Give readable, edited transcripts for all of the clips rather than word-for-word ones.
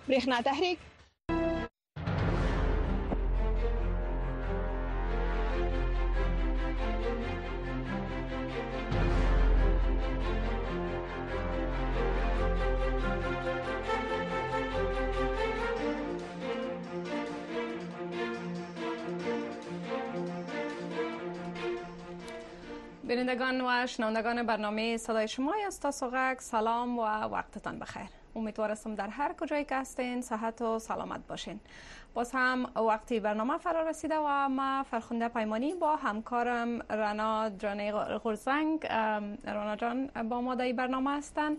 برېښنا تحریک بینندگان و شنوندگان برنامه صدای شما است. تاسوغک سلام و وقتتان بخیر. امیدوارم در هر کجایی که هستین صحت و سلامت باشین. باز هم وقتی برنامه فرا رسیده و ما فرخنده پیمانی با همکارم رنا جان غرزنگ. رنا جان با ما در برنامه هستند.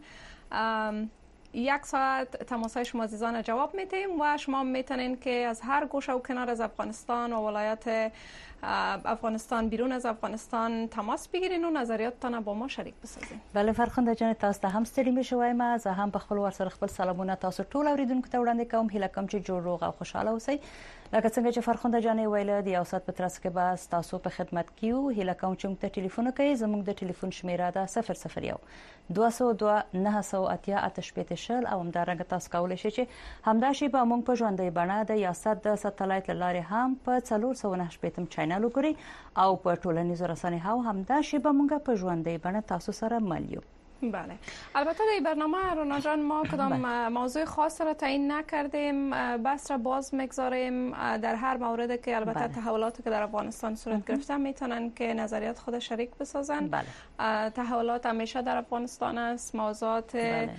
1 ساعت تماسهای شما عزیزان جواب میتیم و شما میتونین که از هر گوشه و کنار از افغانستان و ولایت افغانستان بیرون از افغانستان تماس بگیرین و نظریاتتان با ما شریک بسازین. بله فرخنده جان، تاسو ته هم ستړي مشوي ما زه هم په خپل ورسره خپل سلامونه تاسو ټول اوریدونکو ته وړاندې کوم. هیله کوم چې جوړ روغ او خوشاله اوسئ. لکه څنګه چې فرخنده جان ویله د یو ساعت په ترڅ کې به تاسو په خدمت کیو. هیله کوم چې موږ ته ټلیفون کوي. زموږ د ټلیفون شمیره ده 001 202 988 شل او همدارنګه تاسو کولی شئ چې همدا شی به موږ په ژوندۍ بڼه د یاست د ساتلایت لارې هم په 498 چینل وګورئ او په ټولنیزو رسنیو همدا شی به موږ په ژوندۍ بڼه تاسو سره ملیو. بله، البته در برنامه رونا جان ما کدام موضوع خاص را تعیین نکردیم، بس را باز میگذاریم در هر موردی که البته تحولاتی که در افغانستان صورت گرفته میتونن که نظریات خود شریک بسازن. تحولات همیشه در افغانستان است، موضوعات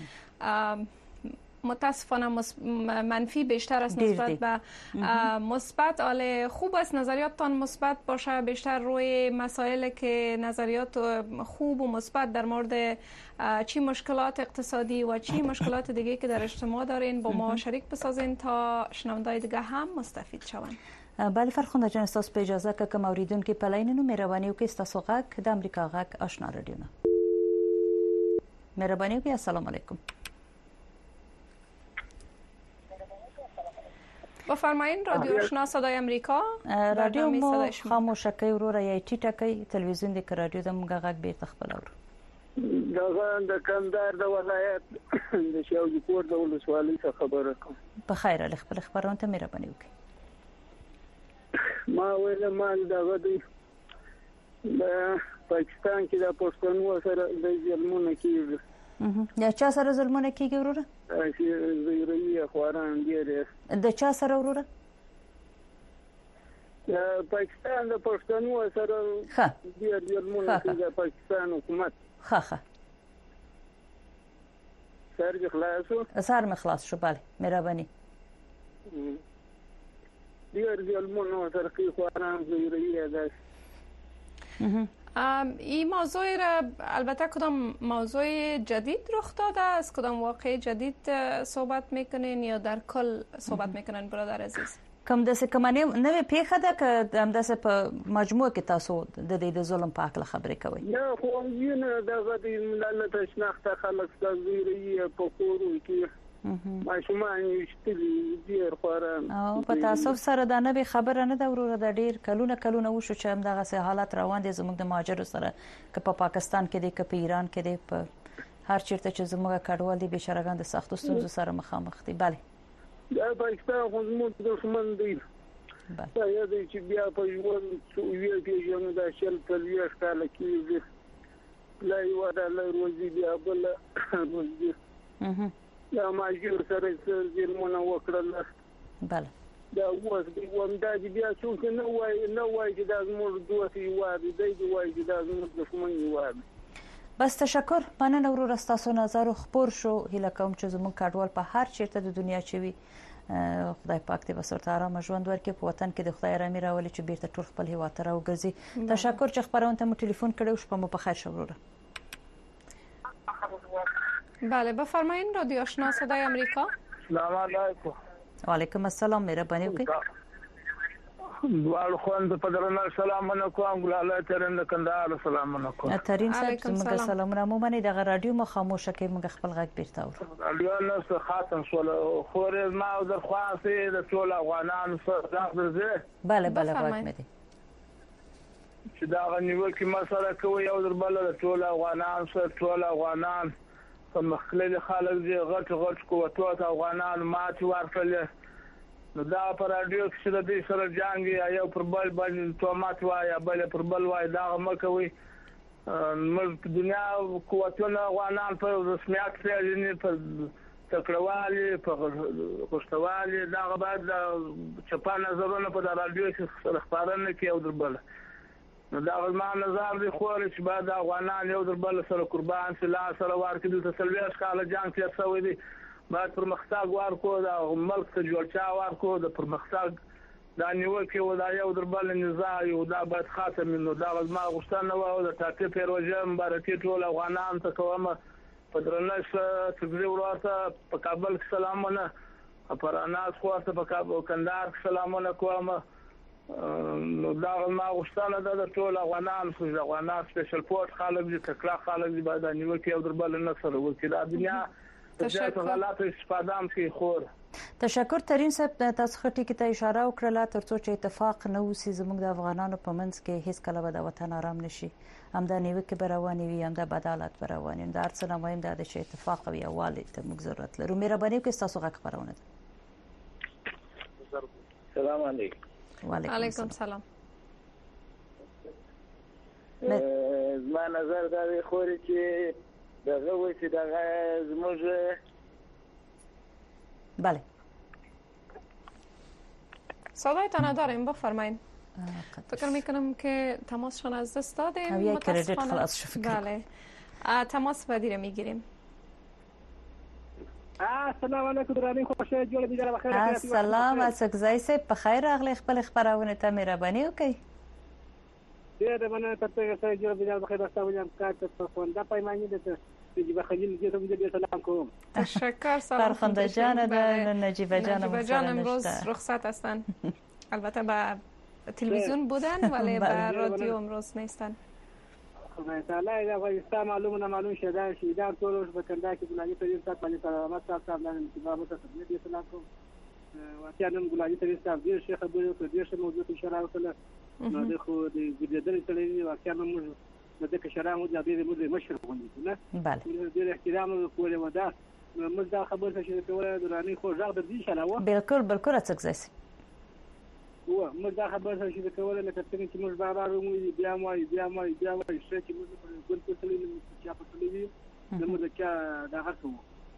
متاسفانه منفی بیشتر است نسبت به مثبت. حالا خوب است نظریاتتان مثبت باشه، بیشتر روی مسائلی که نظریات خوب و مثبت در مورد چی مشکلات اقتصادی و چی مشکلات دیگه که در اجتماع دارین با ما شریک بسازین تا شنوندای دیگه هم مستفید شوند. بله فرخنده جان، تاسو په اجازه که کوم اوریدونکو په لاینونو مهرباني وکړئ تاسو غږ د امریکا غږ آشنا رادیو نه مهرباني وکړئ. السلام علیکم. بفرمایین. رادیو آشنا صدای امریکا. رادیو مو خاموشه کوي وروره یا ټیټه کوي. تلویزیون د رادیو د موږ غږ بیرته خپل اورو. د کندهار د ولایت د شاولیکوټ د ولسوالۍ څخه خبره کوم. په خیر ال خپل خبرونه ته مهرباني وکړئ. ما ویل ما دغه د پاکستان کې د پښتنو سره د ظلمونه کیږي. یا چا سره ظلمونه کیږي وروره؟ زیروی خواران ډیر. د چا سره وروره؟ پاکستان د پښتنو سره ډیر ظلمونه کوي د پاکستان حکومت. ښه سر خلاصو. سر مخلاص شو. بله مهرباني. ډیر ظلمونه سره کوي خواران زیروی داس. این موضوع را البته کدام موضوع جدید رخ داده است؟ کدام واقع جدید صحبت میکنین یا در کل صحبت میکنین برادر عزیز؟ کوم داسې کومه نوې پیښه ده که همداسې په مجموعه کې تاسو د دې د ظلم په اړه خبرې کوئ؟ نه خو نه دغه د ملت شناخته خلک د زیروی په کورو کې ماشومان یشتري ډیر خواران. او په تاسو سره دا نه به خبره نه دا وروره د ډیر کلونه وشو چې هم دغه حالت روان دي زموږ د مهاجرو سره که په پاکستان کې دي که په ایران کې دي په هر چیرته چې زموږ کډوال دي بشرګان د سختو ستونزو سره مخامخ دي. بله دا پاکستان خو زموږ دښمن دی. دا یادې چې بیا په ژوند یو پیژنو دا شل په لیش کال کې لا یو دا روزي بیا بل روزي دا ماجور سره ظلمونه وکړل. بله دا اوس دی ومدا بیا څوک نه وای چې دا زموږ دوستي وادي دی وای چې دا زموږ دښمني وادي. بس تشکر. مننه وروره ستاسو نظر خپور شو. هیله کوم چې زموږ کډوال په هر چیرته د دنیا چې وي خدای پاک دې وسورته آرام ژوند ورکړي. په وطن کې د خدای رحمي راولي چې بیرته ټول خپل هیواد ته راوګرځي. تشکر چې خبرونه ته مو ټلیفون کړو. شپه مو په خیر شو وروره. بله بفرمایین. رادیو آشنا صدای امریکا. سلام علیکم. و علیکم السلام. مهرباني وکړئ. دوال خوند په درنه سلام علیکم. ګلاله ترنه کندهار سلام علیکم. ترین صاحب زموږ سلامونه مو باندې د رادیو مو خاموشه کې موږ خپل غږ بیرته اورو. رادیو نو خاطر سوال خور ما در خواسته د ټول افغانانو سره درځه. بله غږ مې دي چې دا غنیول کې مسله کوي او در بل ټول افغانان سره ټول افغانان په مخکله خلک دي غټ قوتونه افغانان ماتي ورکړل. نو دا پر رادیو کې د دې سره جنگ یو پر بل باندې تومات وای بل پر بل وای دا مکوي ملک دنیا قوتونه افغانان په رسمیت پیژني په تکړوالي په خوشتوالي دا بعد چپا نظرونه په رادیو کې خبرونه کوي او دربل نو دا ما نظر دی خو چې بعد افغانان یو دربل سره قربان شي لا سره ورکړي د سلويش کال جنگ کې څه دي بعد پرمختګ ورکو دا ملک ته جوړچا ورکو د پرمختګ دا نیوکه و دا یو دربل نزاع یو دا بعد خاتم نو دا ما غوښتنه و د ټاکي پروژه مبارکي ټول افغانان ته کومه په درنښت تګری ورته په کابل کې سلامونه پراناس خو ته په کندهار کې سلامونه کومه نو دا ما غوښتنه د ټول افغانان خو افغانان سپیشل پورت خلک دي تکلا خلک دي بعد نیوکه یو دربل نه سره وکړي دا دنیا تشکر غلط استفاده هم کوي خور تشکر ترين صاحب تاسو خټی کې ته اشاره وکړه ترڅو چې اتفاق نه وسی زموږ د افغانانو په منځ کې هیڅ کله به د وطن آرام نشي هم د نیوکه برواني وي هم د بدالت برواني د هر څه مهم ده چې اتفاق او یووالی ته موږ ضرورت لرو مهرباني وکړئ تاسو غږ خبرونه السلام علیکم وعلیکم السلام زما نظر دا دی خوري چې دغه وسی دغه زموږ بله صدایتان داریم بفرمایید فکر میکنم که تماسشان از دست دادیم یک کردیت خلاص شد بله تماس بعدی رو میگیریم السلام علیکم درانی خوشی جوړ دي جره بخیر السلام اسکزای سه په خیر اغلی خپل خبرونه ته مهرباني وکي ډیر مننه تاسو ته جوړ دي جره بخیر تاسو ولیم کار ته فوندا پایمانی ده نجیبه خلیل دې ته دې سلام کوم تشکر سلام فرخنده جان ده نجیبه جان امروز رخصت هستن البته با تلویزیون بودن ولی با رادیو امروز نیستن خدای تعالی دا افغانستان معلوم شده شیدار ټول په کنده کې ګلالي ترين صاحب باندې سلامات صاحب باندې انتظام ته تبلیغ سلام کوم واتیانم ګلالي ترين صاحب ډیر شیخ ابو دې څه موضوع اشاره وکړه نو د خو د ګډېدل تللی واتیانم موږ د کشران او د دې مشر غونډه نه بله ډیر احترام کوله ودا موږ دا خبره چې کوله دراني خو ځاګ د دې شاله و بالکل اڅکزای و موږ دا خبره چې کوله لکه څنګه چې موږ بار مو بیا مو چې موږ په ګل کې تللی چې په تللی نو موږ دا غوښتو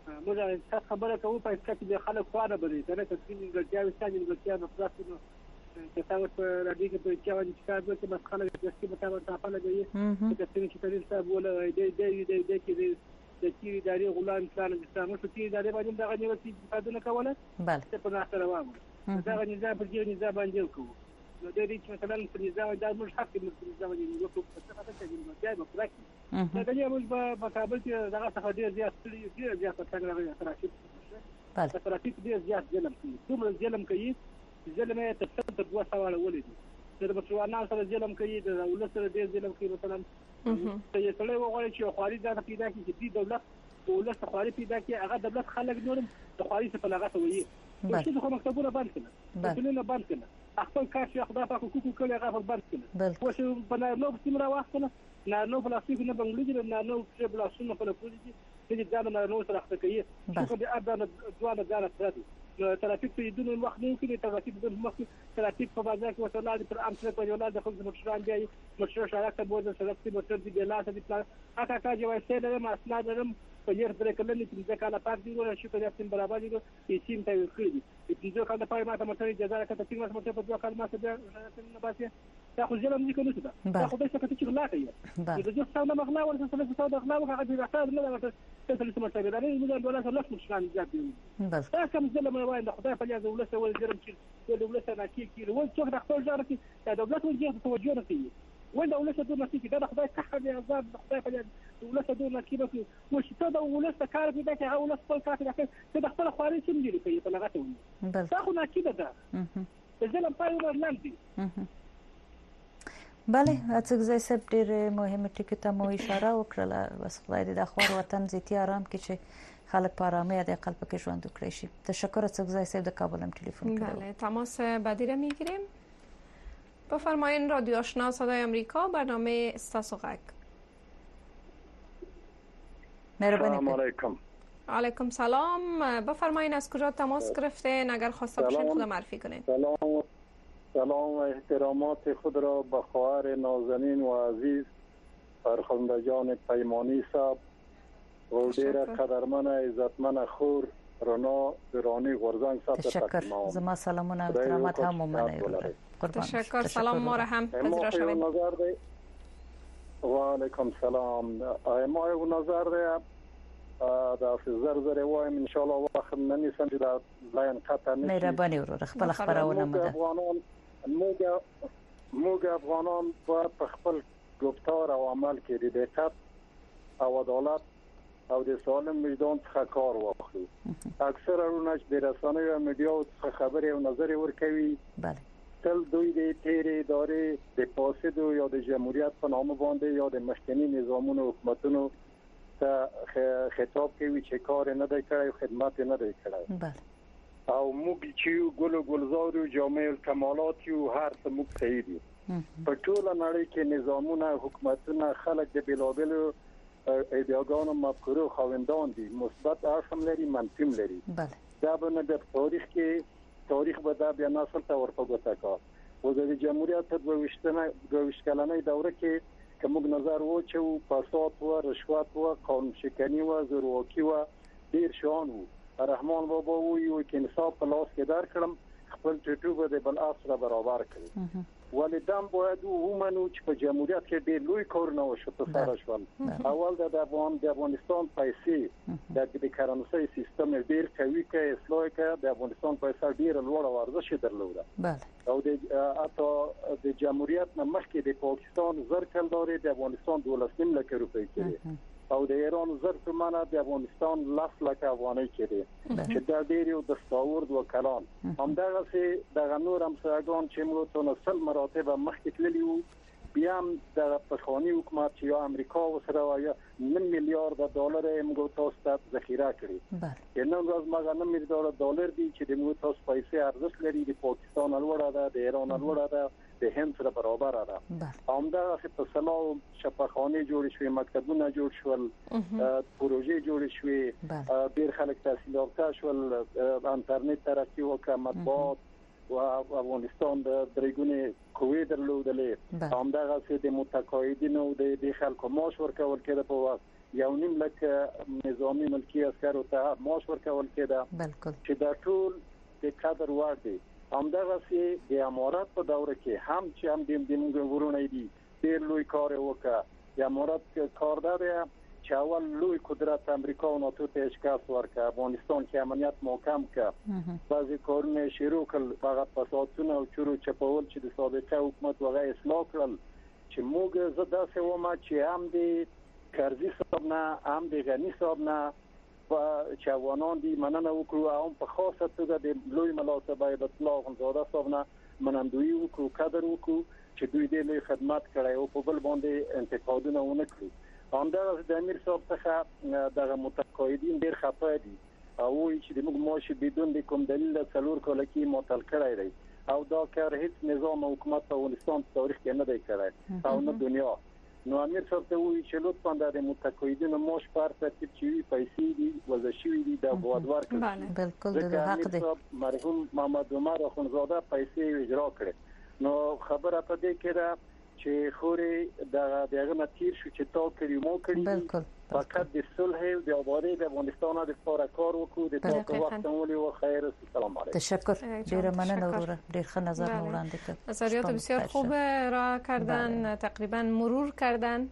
موږ خبره کوو په اساس چې خلک خوانه بری کنه چې څنګه ګټیا وستانې ګټیا په پلاستیکو چې تاسو په راډیو کې په چا باندې کار وکړئ بس خلک چې په تاسو ته پاله دی چې څنګه چې تاسو صاحب ولا دې کې د کی اداري غلام انسان اسلام شو کی اداري باندې دا غنیو چې تاسو نه کوله بله په ناس روانه دا نظام په دې نظام باندې کوو نو د دې چې مثلا په نظام دا موږ حق د نظام باندې یو څه څه چې دا به پراکټ دا یو په کابل کې دا څه ډیر زیات څنګه راغلی ترافیک بله ترافیک ډیر زیات ظلم کوي څومره ظلم کوي ظلم یې تر 2 سوال ولې د مسلمانانو سره ظلم کوي د ولس سره ډیر ظلم کوي مثلا یې سره وغواړي چې خواري دا پیدا کړي چې دولت ولس خواري پیدا کړي هغه دولت خلک نورم د خواري څخه لغته وي چې خو مکتبونه بند کړل ټولنه بند کړل خپل کار چې خدای پاک حقوق کړی هغه بند کړل او چې بنا نو سیمرا واخله نو پلاستیک نه بنګلې نه نو چې بلاسونه په لکه دي چې دا نو سره خپل کوي چې د اذان دواله ځان سره ترافیک په دې وخت نه کې ترافیک د مخ ترافیک په بازار کې وصلات پر عام سره په ولادت د خپل مشران دی مشروع شراکت بوزه سره په موټر دی بلاته دي هغه کا جوای سره له اسناد لرم په یو درې کلنې چې ځکه کاله پات دی ورته شو په دې برابر دي چې سیم ته وکړي چې ځکه کاله پای ماته موټر اجازه راکړه چې موږ موټر په دوه کال ماته نه باسي دا خو ځلم نه کوي دا خو به څه چې غلا کوي د دې څه نه مغلا ورته څه څه د غلا هغه د راځي نه ورته څه څه مشابه ده موږ ډول سره لږ مشکان زیات دي بس دا کوم ځلم وای د خدای په اجازه ولسه ول جرم چې د ولسه نه کیږي ول څوک د خپل ځار کې دا دولت ولې توجه نه کوي وين ولسه دون نتيجه دا خدای څخه دی عذاب خدای په اجازه ولسه دون نتيجه کې وش ته د ولسه کار کې دا چې ولسه خپل کار کې د خپل خواري څنګه دی کوي په لغته ونی بس دا خو نتیجه ده ځلم پای ورلاندې بله اڅکزای سب ډیر مهمه ټکی ته مو اشاره وکړه بس خدای دې د خوار وطن زیاتی آرام کې چې خلک په آرامۍ د عقل پکې ژوند وکړي شي تشکر اڅکزای سب د کابل هم ټلیفون کړو بله تماس بعدی را میگیریم بفرمایین رادیو آشنا صدای آمریکا برنامه استاسو غک مهربانی علیکم. علیکم سلام. بفرمایید از کجا تماس گرفتین؟ اگر خواسته باشین خود معرفی کنین. سلام و احترامات خود را به خواهر نازنین و عزیز فرخنده جان پیمانی صاحب و دیر قدرمن عزتمن خور رنا درانی غرزنگ صاحب تشکر. زما سلامون و احترامات هم ممنون. تشکر. سلام ما را هم پذیرا شوین. و علیکم سلام. ما یو نظر ده دا زر وایم ان شاء الله وخت نمیسم چې دا لاین قطع نشي. مهرباني ورور خپل خبرونه مده. موږ افغانان باید په خپل گفتار او عمل کې د دقت او عدالت او د سالم وجدان څخه کار واخلو. اکثر ورونه چې د رسنیو او میډیا څخه خبرې او نظر ورکوي. بله. تل دوی د تیرې ادارې د فاسد یا د جمهوریت په نامه باندې یا د مخکنی نظامونو حکومتونو ته خطاب کوي چې کار نه دی کړی او خدمت نه دی کړی. بله. او موږ چې ګل او گلزار او جامع الکمالات یو هر څه موږ صحیح دي. په ټول نړۍ کې نظامونه حکومتونه خلک د بلابل ایدئاګانو مفکورو خاوندان دي، مثبت اړخ هم لري منفي هم لري. بله. دا به د تاریخ کې تاریخ به دا بیا نسل ته ورپګوته کا. و د جمهوریت په 22 کلنۍ دوره کې کوم نظر و چې فساد و رشوت و قانون شکنی و زورواکي و ډیر شان و. رحمان بابا وی چې انصاف په لاس کې در کړم خپل ټټو به د بل اصله برابر کړي. ولیدم باید ومنو چې په جمهوریت کې ډېر لوی کارونه وشو په سره شول. اول د افغانستان پیسې د کرنسي سیستم ډېر قوي کې اصلاح کې د افغانستان پیسې ډېر لوړ ارزښت درلوده. او د جمهوریت نه مخکې د پاکستان زر کلداري د افغانستان 12 لک روپۍ کړي او د ایران زر تومنه د افغانستان 10 لک افغانۍ کړي چې دا ډېر یو دستاورد وکړان. همدغه سي د نور همسایګان چې موږ ته نسل مراتب مخکې تللی وو بیا هم د پخوانی حکومت چې یا امریکا وسره یا 9 میلیارډ ډالر موږ تاسو ته ذخیره کړی. نن ورځ موږ 9 میلیارډ ډالر دي چې د موږ تاسو پیسې ارزښت لري. د پاکستان لوړه ده، د ایران لوړه ده، د هند سره برابر ده. همدغه په سلاو شفاخانه جوړ شوې، مکتبونه جوړ شول، پروژې جوړ شوې، ډېر خلک تحصیل یافته شول، انټرنیټ ترقی وکړ، مطبوعات و افغانستان د درېګونې قوی درلودلې. همدغه چې د متقاعدینو د خلکو معاش ورکول کېده په وخت 1.5 لک نظامی ملکی عسکرو ته معاش ورکول کېده چې دا ټول د قدر وړ دي. همدغه چې د امارات په دوره کې هم چې هم د موږ ورونه دي ډېر لوی کار وکړ. د امارات کار دی چې اول لوی قدرت امریکا او ناتو ته شکست ورکړ، افغانستان کې امنیت محکم کړ، بعضی کارونه شروع کړل، فقط فسادونه او چورو چپول چې د سابقه حکومت وغه اصلاح کړل. چې موږ زده سوما چې هم د کرزي صاحب نه هم د غنی صاحب نه چې افغانان دي مننه وکړو او په خاصه توګه د لوی ملاتبه اطلاق زاده صاحب نه منندوی وکړو، قدر وکړو چې دوی د لوی خدمت کړی او په بل باندې انتقادونه ونه کړو. همدغه د امیر صاحب څخه دغه متقاعدین ډیر خفه دي او چې د موږ معاش بدون د کوم دلیل څلور کال کې معطل کړی دی او دا کار هیڅ نظام او حکومت په افغانستان تاریخ کې نه دی کړی او نه دنیا. نو امیر صاحب ته وایي چې لطفا د متقاعدینو معاش پر ترتیب چې پیسې دي وضع شوي دي د بواد ورکړي. بالکل د حق دی. مرحوم محمد عمر اخونزاده پیسې اجرا کړې. نو خبره په دې کې ده چې خوري دغه نتیر شو چې تا کړی مو کړی فقط د صلح او د آبادی د افغانستان د لپاره کار وکړو. د تاسو وخت مولي او خیر. سلام علیکم. تشکر. ډیر ممنون ورور. ډیر ښه نظر وړاندې کړ. نظریات بسیار خوب را کردن، تقریبا مرور کردن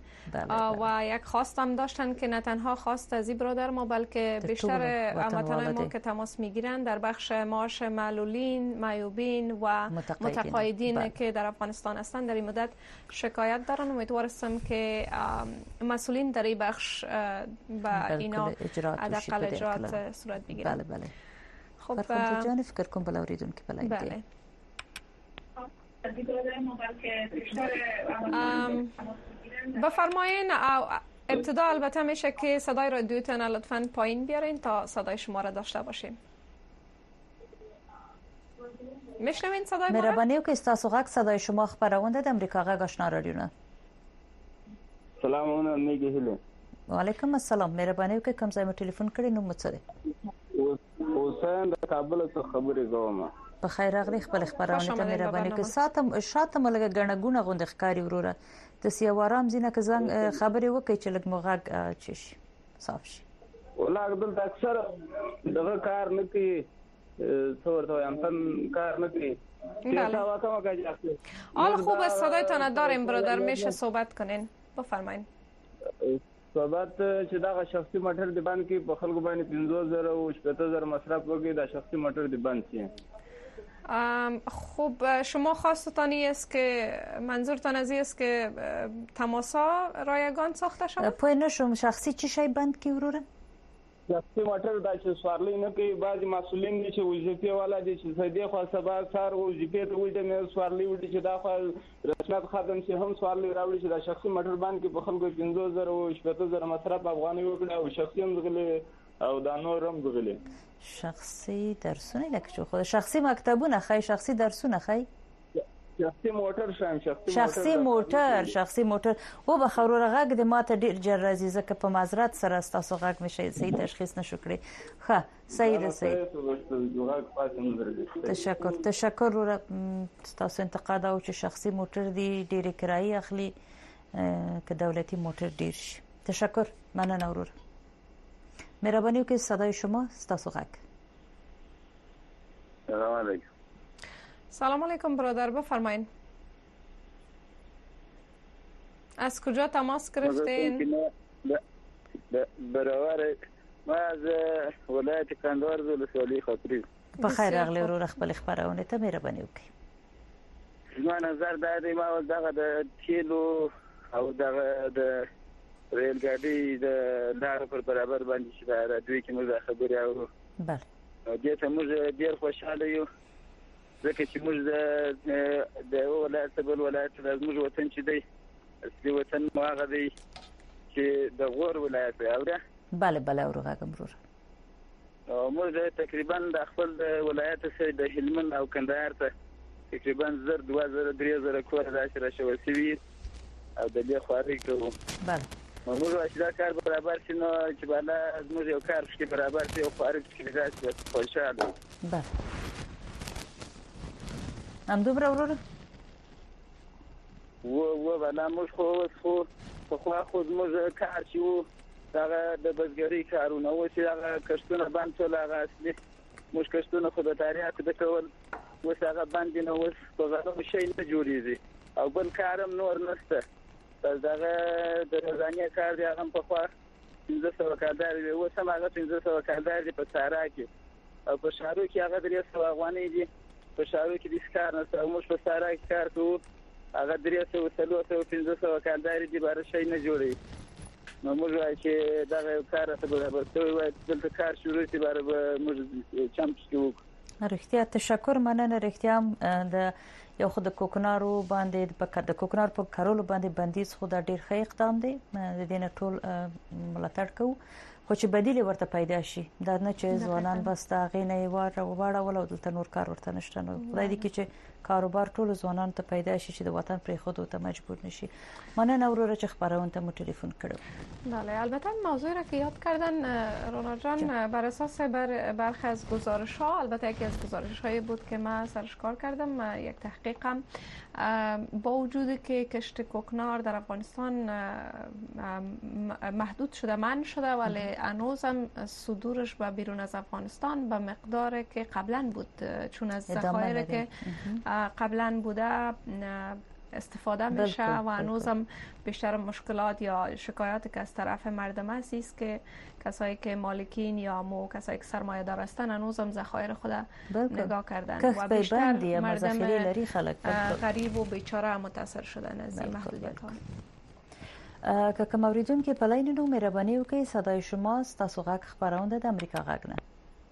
و یک خواست هم داشتن که نه تنها خواست از برادر ما بلکه بیشتر هموطنان ما که تماس میگیرند در بخش معاش معلولین، معیوبین و متقاعدین که در افغانستان هستند در این مدت شکایت دارن. امیدوارم که مسئولین در این بخش با اینا حداقل اجرات صورت بگیرن. بله بله. خب فرخنده جان فکر کنم بالا اوریدون که بلای بله. بفرمایین. ابتدا البته میشه که صدای رادیوتون لطفاً پایین بیارین تا صدای شما را داشته باشیم. میشنوین صدای ما؟ مهربانی که استاسو غږ صدای شما خبرونده د امریکا غږ آشنا رادیو نه. سلامونه میگه هله. وعلیکم السلام. مهرباني وکړئ کوم ځای مو ټلیفون کړی نو مڅ دی؟ حسین د کابل څخه خبرې کوم. په خیر راغلی خپل خبرونه ته مهرباني وکړئ. شاته ملګری غنګونه غوند ښکاری وروره د سیاو آرام زینه که زنګ خبرې وکړي چې لږ مغاګ چی شي صاف شي. ولا عبدل اکثر دغه کار نه کوي څورته هم کار نه کوي. حالا خوب است صدایتان داریم برادر میشه صحبت کنین بفرمایید. صحبت چې دا شخصي موټر دی باندې کې په خلکو باندې 15000 او 70000 مصرف وکړي دا شخصي موټر دی باندې شي. خب شما خواستتانی است که منظورتان از است که تماسا رایگان ساخته شود؟ پوی نشم شخصی چی شای بند کی وروره؟ شخصي موټر دا چې سوارلې نه کوي بعضي مسؤلین دي چې وظیفه والا دي چې سیدي خو سبا سار وظیفه ته وځي نه سوارلې وځي چې دا خو رسمیت خادم چې هم سوارلې راوړي چې دا شخصي موټر باندې په خلکو 15000 او 70000 مصرف افغاني وکړي او شخصي هم غلي او دا نور هم غلي. شخصي درسونه لکه چې خو شخصي مکتبونه خای شخصي درسونه خای شخصي موټر شخصي موټر و به خروره غږ د ماته ډیر جر راځي ځکه په معذرت سره تاسو غږ مشه صحیح تشخیص نشو کړی. ښه صحیح ده صحیح. تشکر ور تاسو انتقاد او چې شخصي موټر دی ډیر کرایي اخلي که دولتي موټر ډیر شي. تشکر مننه ورور. مهرباني وکړئ صدای شما تاسو غږ. سلام علیکم. سلام علیکم برادر بفرمایید. از کجا تماس گرفتین؟ برابر ما از ولایت کندهار ولسوالی خاطری. بخیر راغلی ورور خپل خبرونه ته مهرباني وکړئ. زما نظر دا دی ما دغه د کیلو او دغه د ریل ګاډي د لار پر برابر باندې چې دا دوی کې موږ خبرې او بله دې ته موږ ډیر خوشاله یو ځکه چې موږ د ولایت بل ولایت د موږ وطن چې دی اصلي وطن مو هغه دی چې د غور ولایت دی اوره. بله ورغه مرور موږ تقریبا د خپل ولایت سره د هلمند او کندهار ته تقریبا 2000 کور راشي شوی سوي او د دې خواري کوو. بله موږ چې دا کار برابر شي نو چې بالا موږ یو کار چې برابر شي او خواري کې راځي خوشاله. بله هم دومره وروره و بالا موږ خو موږ کار چې وو هغه د بزګرۍ کارونه و چې هغه کښتونه باندې ټول هغه اصلي موږ کښتونه خو د تاریخ د کول اوس هغه باندې نو اوس په غوړو شي نه جوړیږي او بل کارم نور نشته. دغه د ځانیا کار دی هغه په خوا 1500 کاردار دی اوس هم هغه 1500 کاردار دی په سارا کې او په شارو کې هغه 300 افغانۍ دي. په شارو کې د کار نه سره موږ په سارا کې کار کوو هغه 300 کاردار دي بار شي نه جوړي. نو موږ چې دغه کار ته برابر شوی وای دلته کار شروع شي بار موږ چمپ کوو. رښتیا تشکر مننه. رښتیا د یو خود کوکنارو باندې د کوکنار په کارولو باندې بندیز خو د ډیر ښه اقدام دی د دې نه ټول ملاتړ کوو خو چې بدیل ورته پیدا شي دا نه چې ځوانان بس دا غینې واړه ول دلته نور کار ورته نشته. نو خدای دې کې چې کاروبار ټول ځوانان ته پیدا شي چې د وطن پرې خود ته مجبور نشي. مننه ورور چې خبرونه ته مو ټلیفون کړو. بله البته موضوعی را که یاد کردن رونا جان بر اساس برخی از گزارش‌ها البته یکی از گزارش‌هایی بود که من سرش کار کردم یک تحقیقم با وجودی که کشت کوکنار در افغانستان محدود شده منع شده ولی هنوزم صدورش به بیرون از افغانستان به مقداری که قبلا بود چون از ذخایر که قبلا بوده استفاده میشه و هنوزم بیشتر مشکلات یا شکایاتی که از طرف مردم است که کسایی که مالکین یا کسایی که سرمایه دار هستن هنوزم ذخایر خود نگاه کردن و بیشتر مردم غریب و بیچاره متاثر شدن از این محدودیت ها. که کوم اوریدونکو په لاین نو مهرباني وکړئ صدای شما تاسو غږ خبرونه د امریکا غږ نه.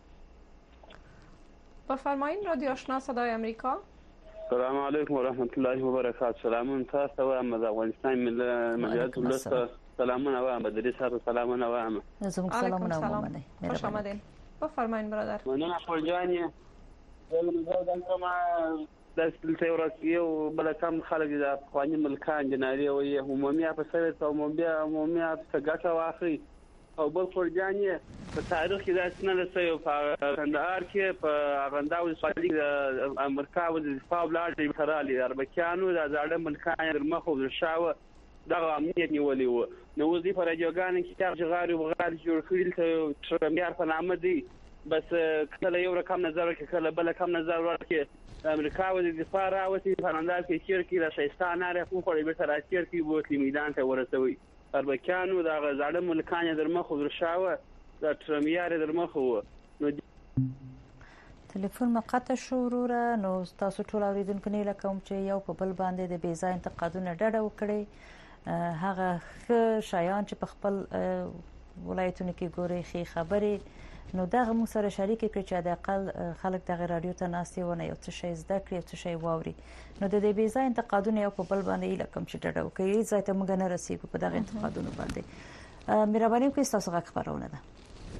بفرمایید رادیو آشنا صدای امریکا. السلام علیکم و رحمت الله و برکاته. سلامونه تاسو او د افغانستان ملت ولست سلامونه و مدري سره سلامونه و زموږ سلامونه ومنئ. خوش آمدین. بفرمایید برادر. مننه خپل جانې زه کومه د سلطې یو بل کم خلک د افغاني ملکان جناري او عمومي افسر ته عمومي افسر ګټه واخلي او بل خورجانې په تاریخ کې داسې نه لسه په کندهار کې په اغندا ولسوالۍ د امریکا د دفاع ولاړ خرالي اربکیانو د زاړه ملکان درمخ او شاوه دغه امنیت نیولې و نو وزي په راجوګان کې چې غاري وغاري جوړ کړل ته ترمیار په نامه دی بس کله یو رقم نظر کې کله بل رقم نظر ورکړي امریکا د دفاع راوتی په انداز کې شرکې را شایستان لري خو په بیت راځي کې بوتلی میدان ته ورسوي اربکیانو د زاړه ملکان درمخ او شاوه د ترمیار درمخ و نو ټلیفون مقطع شو وروره. نو تاسو ټول اوریدونکو نه لکم چې یو په بل باندې د بې ځای انتقادونو ډډه وکړي هغه شایان چې په خپل ولایتونو کې ګوري خې خبرې نو دغه مو سره شریک کړي چې د اقل خلک دغه رادیو ته ناستي ونه یو څه شي زده کړي څه شي واوري نو د دې بې ځای انتقادونو یو په بل باندې لکم چې ډډه وکړي ځای ته موږ نه رسیږو په دغه انتقادونو باندې مهرباني وکړئ تاسو غږ خبرونه ده.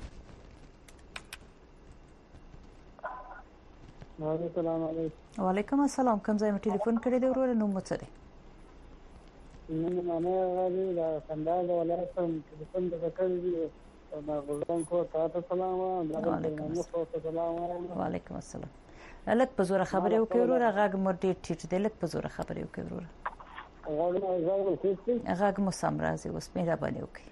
السلام علیکم. وعلیکم السلام. کوم ځای مو ټلیفون کړی دی وروره نو مو څه دی؟ نه غالي دا کندهار ولایت ټلیفون د کړی دی ما غوړم کو تاسو سلام علیکم. وعلیکم السلام. لک په زوره خبرې وکړو وروره غږ مو ډېر ټیټ دی لک په زوره خبرې وکړو وروره غږ مو سم راځي اوس مهرباني وکړئ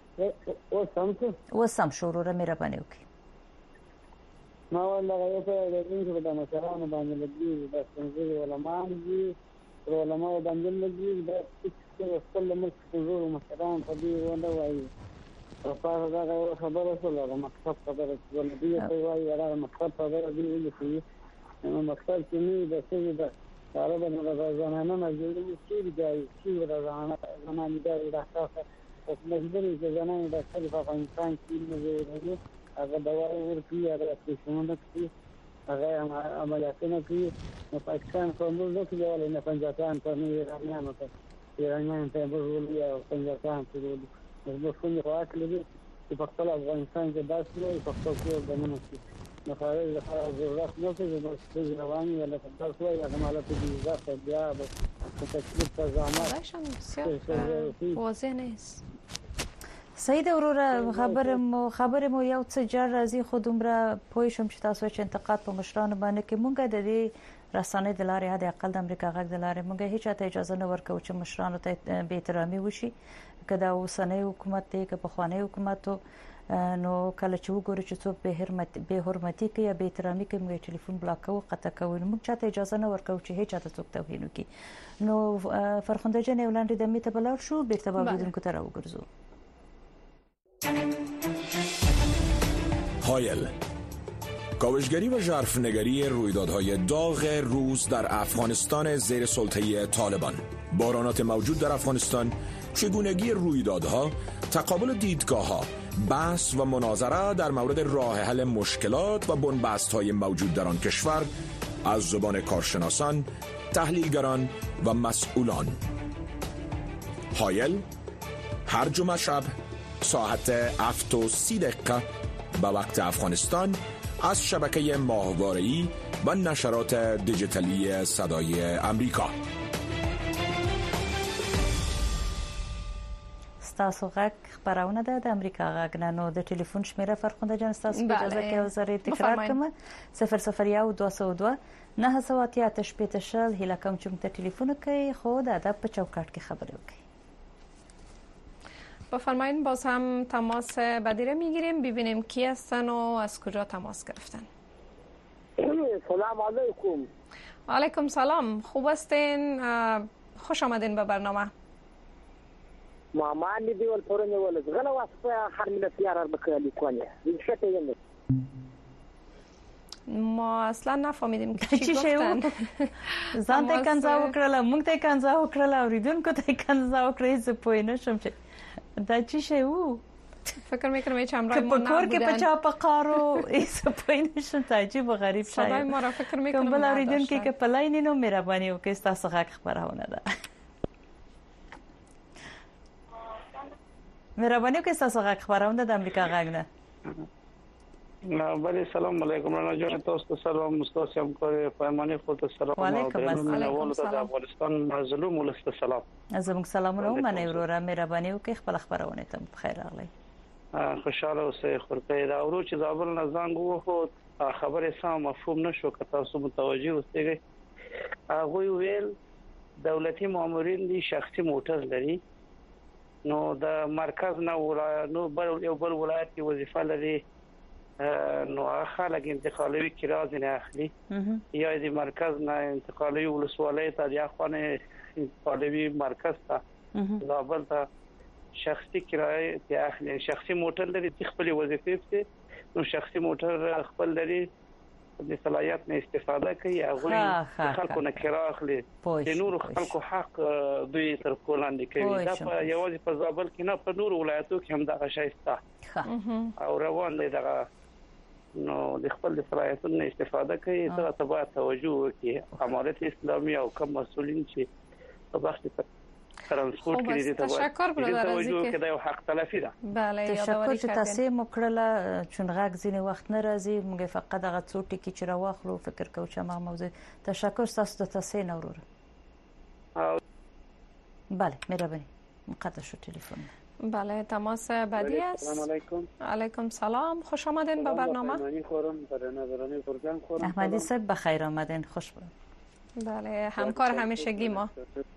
اوس سم شو وروره مهرباني وکړئ. ما والله یو په دې د مشرانو باندې لګي د څنګه علماء دي علماء باندې لګي د خپل مشرانو مشران په دې ونه وایي په هغه دا خبره سره مکتب خبره ولدي په وایي هغه مکتب خبره دی چې نو مکتب کې نه د څه د طالب نه د زنانه نه جوړې چې دی د زنانه د راځه په مجبوري چې زنانه د خپل په انسان کې نه جوړېږي هغه دواړه ورته هغه څه کې هغه عملیاتونه کوي نو پاکستان کوم نو کې ولې نه پنځاتان په ایرانیانو ته ایرانیان ته ورولي او پنځاتان ته ورولي نو څنګه راکړي چې په خپل افغانستان کې داسې نه په خپل کې دمنه شي نو خارج له ضرورت نو چې د رواني ولا تاسو یې هغه مالته دي ځکه بیا به تکلیف ته ځامه واضح نیست. سید وروره خبره مو یو څه جر راځي خو دومره پوه شم چې تاسو چې انتقاد په مشرانو باندې کې مونږ د دې رسانې د لارې د اقل د امریکا غږ د لارې مونږ هیڅ ته اجازه نه ورکوو چې مشرانو ته بې احترامي وشي که دا اوسنی حکومت دی که پخوانی حکومت نو کله چې وګورو چې څوک به حرمتي کوي یا بې احترامي کوي موږ ټلیفون بلاک کوو قطع کوو موږ چاته اجازه نه ورکوو چې هیڅ ته څوک توهین وکړي. نو فرخنده جان ولاندې د میته بلار شو بیرته به اوریدونکو ته راوګرځو. هایل کاوشگری و ژرفنگری رویدادهای داغ روز در افغانستان زیر سلطه طالبان، بحرانات موجود در افغانستان، چگونگی رویدادها، تقابل دیدگاه‌ها، بحث و مناظره در مورد راه حل مشکلات و بنبست‌های موجود در آن کشور از زبان کارشناسان، تحلیلگران و مسئولان. هایل هر جمعه شب ساعت 7:30 به وقت افغانستان از شبکه ماهواره‌ای و نشرات دیجیتالی صدای امریکا. تاسو غږ خبرونه ده د امریکا غږ نه نو د ټلیفون شمیره فرخنده جان تاسو اجازه کې وزارت تکرار کوم 001 202 988 شل هله کوم چې ته ټلیفون کوي خو د ادب په چوکاټ کې خبرې وکړي. بفرمایید باز هم تماس بدیره میگیریم ببینیم کی هستن و از کجا تماس گرفتن. سلام علیکم. علیکم سلام. خوب هستین؟ خوش آمدین به برنامه. مامان دی ول پرونه ول غلا واسطه هر ملت یار بکلی کنه شته ینه ما اصلا نفهمیدیم که چی گفتن. ځان ته کنځا وکړه مونږ ته کنځا وکړه اوریدونکو ته کنځا وکړه زه پوه نشم چې دا چی شی وو. فکر میکنم چې امرای ما نبودن. کور کې پچا پقارو ایسه پوه نشم تعجب و غریب شاید. صدای ما را فکر میکنم بل اوریدونکو که پلاین نو مهرباني وکړئ تاسو غږ خبرونه ده. مهرباني وکړئ تاسو غږ خبرونه د امریکا غږ نه. بله سلام علیکم رانا جان تاسو سلام مستاسم کوي پیمانه خود سلام علیکم د افغانستان مظلوم ولست سلام زموږ سلامونه ومنه وروره مهرباني وکړئ خپل خبرونه ته بخیر راغلی خوشاله اوسئ خورته دا ورو چې زابل نه زنګ وو خبره سم مفهوم نشو که تاسو متوجي اوسئ هغه ویل دولتي مامورین دي شخصي موټر لري نو د مرکز نه بل ولایت کې وظیفه لري نو خلک انتقالوي کراز نه اخلي یا د مرکز نه انتقالوي ولسوالۍ ته یا خانه انتقالوي مرکز ته زابل ته شخصي کرایه ته اخلي شخصي موټر لري خپل وظیفه ته نو شخصي موټر خپل لري د صلاحیت نه استفاده کوي هغه خلکو نه کرایه اخلي د نور خلکو حق دوی تر کولاندې کوي دا په یوازې په زابل کې نه په نور ولایتو کې هم دا شی شته او روان دی دا نو د خپل د صلاحیتونو استفاده کوي دا ته باید توجه وکړي امارت اسلامي او کوم مسولین چې په وخت ترانسپورت کې دي تشکر برادر عزیز کې دا یو حق تلفي ده بله تشکر چې تاسو مکړه چونغاک ځینې وخت نه راځي موږ فقط هغه څو ټکی چې راوخلو فکر کوم چې ما موضوع تشکر تاسو ته تاسو نه وروره بله مهرباني مقطع شو تلفن بله تماس بعدی است. سلام علیکم. علیکم سلام، خوش آمدین به برنامه. احمدی صاحب بخیر آمدین، خوش بود. بله همکار همیشگی ما.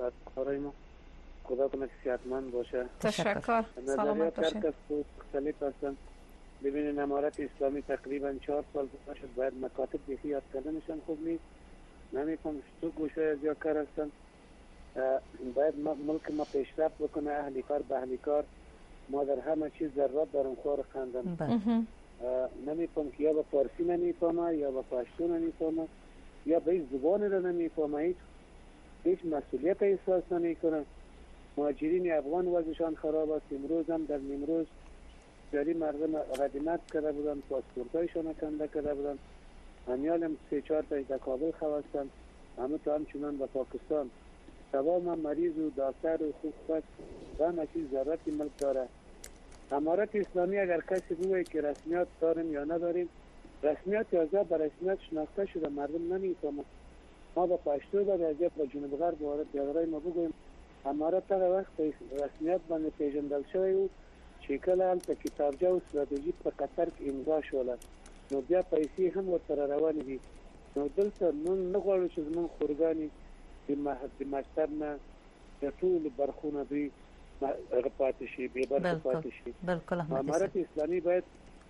خدا کنه صحتمند باشه. تشکر. سلامت باشین. مختلف هستن. ببینید امارت اسلامی تقریبا 4 سال گذشته باید مکاتب دیگه یاد کردنشان خوب نیست. نمی‌فهم تو گوشه از یا کار هستن. باید ملک ما پیشرفت بکنه، اهلی کار به اهلی کار. ما در همه چیز ضرورت دارم خور خواندن. نمی‌فهم که یا به فارسی نمی‌فهمه یا به پشتو نمی‌فهمه یا به زبان را نمی‌فهمه، هیچ مسئولیت احساس نمی‌کنه. مهاجرین افغان وضعشان خراب است. امروز هم در نیمروز جاری مردم ردیمت کرده بودن، پاسپورتایشان کنده کرده بودن. همیال هم 3-4 تا از کابل خواستن، همه تا همچنان به پاکستان. تمام مریض و دکتر و خوب و همه چیز ضرورتی ملک داره. امارت اسلامی اگر کسی بگه که رسمیات داریم یا نداریم، رسمیات یا به رسمیات شناخته شده مردم نمیفهمند. ما با پشتو با وضعیت با جنوب غرب وارد دیگرای ما بگویم امارت تا وقت رسمیات باندې پیژندل شوی و چې کله هلته کتابچه او استراتیژي په قطر کې امضا شوله، نو بیا پیسې هم ورسره روانې دي. نو دلته موږ نه غواړو چې زموږ خورګانې د مکتب نه د ټولو برخونه دوی پاتې شي، بې برخې پاتې شي. امارت اسلامي باید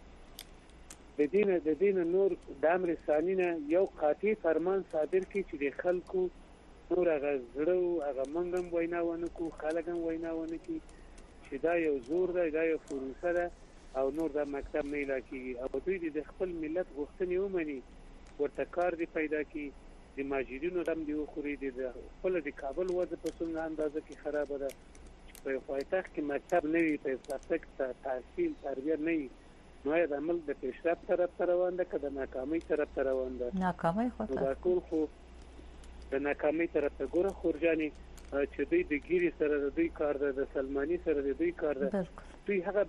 د دین نور د امر ثانی نه یو قاطع فرمان صادر کړي چې د خلکو نور هغه زړه او هغه منګم وینا ونه کو، خلک هم وینا ونه کی چې دا یو زور دی، دا یو فروسه ده او نور د مکتب نه اله کیږي. او دوی د خپل ملت غوښتنې ومني، ورته کار دی پیدا کی، د ماجرینو دم دی وخوري، د خپل د کابل وضع په څنګه اندازه کې خراب ده. په پایتخت کې مکتب نه وي، په پاتک تحصیل تربیه نه وي، نو د عمل د پیشرفت طرف ته روان ده که د ناکامۍ طرف ته روان ده؟ ناکامۍ خو دا ټول خو د ناکامۍ طرف ته ګوره خورجاني چې دوی د ګیري سره د دوی کار ده، د سلمانی سره د دوی کار ده. دوی هغه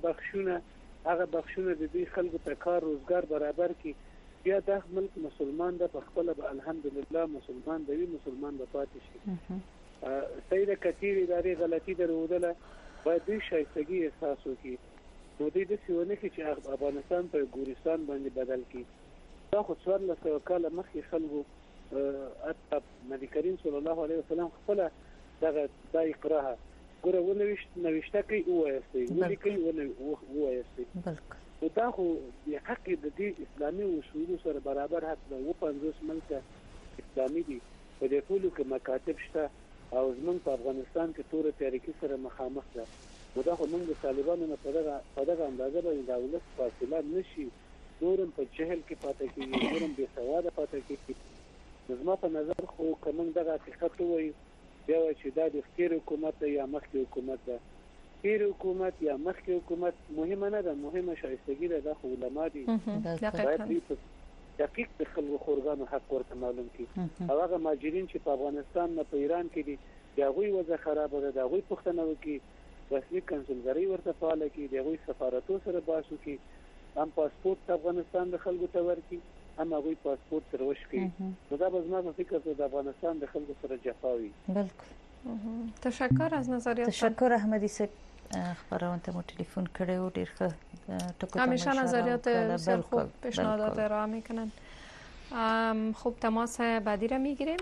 بخښونه د دوی خلکو ته کار روزګار برابر کی، بیا د ملک مسلمان ده په خپل به الحمدلله مسلمان دی، مسلمان به پاتې شي. سیده کثیر ادارې غلطي درودله، باید دوی شایستګي احساس وکړي. نو دوی داسې ونه کړي چې افغانستان په ګورستان باندې بدل کړي. دا خو 1400 کاله مخکې خلکو حتی نبی کریم صلی الله علیه وسلم خپل دغه د اقراه ګوره ونوشته کوي وایستي، ولیکي وایستي. نو دا خو د حق د دې اسلامي اصولو سره برابر حق ده. 50 ملک اسلامي دي، په دې ټولو کې مکاتب شته او زمونږ په افغانستان کې تور تاریخي سره مخامخ ده. نو دا خو موږ د طالبانو نه په دغه اندازه باندې د ولس فاصله نشي، نورم په جهل کې پاتې کېږي، نورم بې سواده پاتې کېږي. زما په نظر خو که موږ دغه حقیقت ووایو بیا وایي چې دا د تېر حکومت ده یا مخکې حکومت ده. تېر حکومت یا مخکې حکومت مهمه نه ده، مهمه شایستګي ده. دا خو علما دي، باید دوی په دقیق د خلکو خورګانو حق ورته معلوم کړي. او هغه مهاجرین چې په افغانستان نه په ایران کې دي، د هغوی وضع خرابه ده، د هغوی پوښتنه وکړي، رسمي کنسولګرۍ ورته فعاله کړي، د هغوی سفارتو سره بحث وکړي. هم پاسپورت افغانستان د خلکو ته ورکړي هم هغه پاسپورت سره وشکي دا به زما په فکر کې د افغانستان د خلکو سره جفاوي. بالکل تشکر از نظریات. تشکر احمدی صاحب خبرونه ته مو ټلیفون کړو ډیر ښه ټکو همیشه نظریات بسیار خوب پیشنهادات ارائه میکنن. خوب تماس بعدی را میگیریم.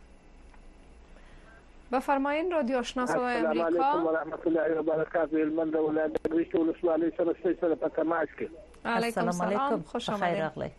بفرمایین رادیو آشنا صدای امریکا. السلام علیکم و رحمت الله و برکاته. المند ولایت گریشت ولسوالی سره په تماس کې. علیکم السلام خوش آمدید.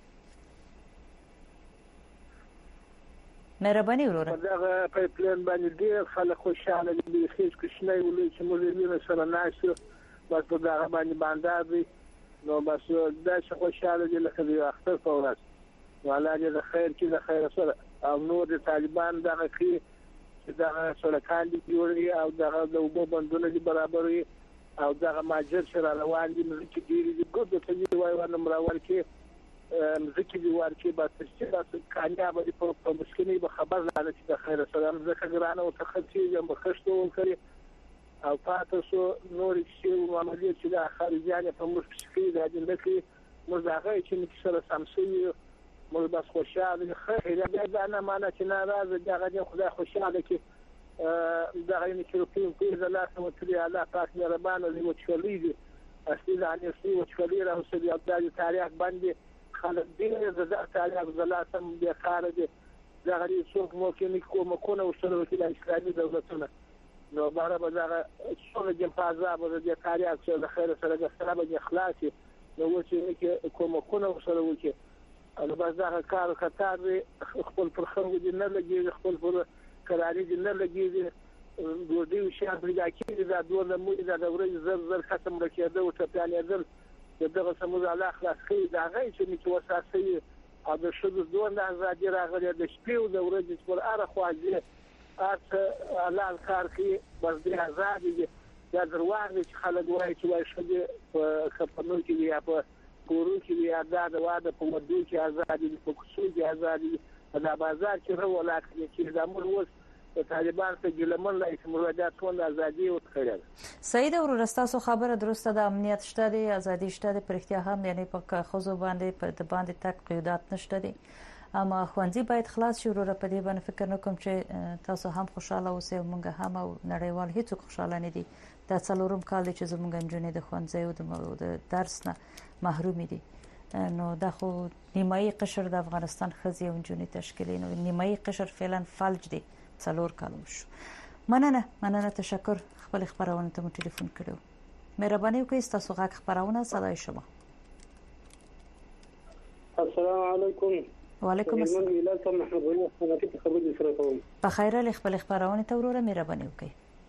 مهرباني وروره. دا په پلان باندې ډیر خلک خوشاله دي هیڅ کښنه ولې چې موږ یې سره ناشو بس په دا باندې دی نو بس دا څه خوشاله دي لکه یو اختر په ورځ ولا دې د خیر چې د خیر سره او نور د طالبان دغه کې چې دا سره کاندي جوړي او دغه د وبو بندونه دي برابرې او دغه ماجر سره روان دي چې ډیر دي ګوت ته دی وای ونه مراول کې مزکی دی ورکی با چې کامیاب دي په مشکلې به خبر لاله چې د خیر سلام زکه ګرانه او تخصصي هم بخښتو کړی او تاسو نور شي عملیات چې د خارجيانه په مشکل د دې موږ هغه چې سره سمسي موږ بس خوشاله خیر دا نه معنی چې ناراضه دغه خدای خوشاله کې دغه یې چې په ځلا سمتري الله پاک مهربان او وچولې اصلي ځانې سي وچولې راوسي د تاریخ باندې خلک دې د تاریخ زلاتم به کار دي دا غري څوک مو کې نکوم کو او سره کې د اسلامي دولتونه نو بار به دا څو د فازا به د تاریخ سره د خیر سره د سره به اخلاصي نو چې کې کوم کو او سره وکي او بس دا کار خطر خپل پر خلکو دي نه لګي خپل پر قراري دي نه لګي دوی شي امریکا کې دا دوه مو دا ورځ زر ختم راکېده او ته پلان دغه سمون الله خلاص کړي دا غي چې متوساسي او د شذ دوه ازادي راغلي د شپې او د ورځې پر اړه خواږي الله کار کوي بس دې ازادي دي دا دروازه چې خلک وایي چې وایي شګه په خپلو کې یا په کورو کې یا د واده په مدو کې ازادي په کوڅو کې ازادي په بازار کې ورولاک چې د امر طالبان ته ګلمن لای چې مراجعات ونه ازادي ورکړل. سید ورستاسو خبره درسته د امنیت شته دي ازادي شته دي پرختیا هم یعنی په خوځو باندې په باندې تک قیودات نشته دي اما خوانزي باید خلاص شي ورو په دې باندې فکر نکوم چې تاسو هم خوشاله اوسئ مونږ هم او نړیوال هیڅ خوشاله نه دي دا څلورم کال چې زمونږ جنې د خوانزي او د درس نه محروم دي نو دا خو نیمایي قشر د افغانستان خزي او جنې تشکیل نو نیمایي قشر فعلا فلج دي څلور کالم شو. مننه تشکر خپل خبرونه ته ټلیفون کړو. مهرباني وکړئ تاسو غږ خبرونه صداي شما. السلام علیکم. وعلیکم السلام. من ویلات محمد ولی خبرتي خبرې سره کوم. په خیره ل خپل خبرونه ته وروره مهرباني وکړئ.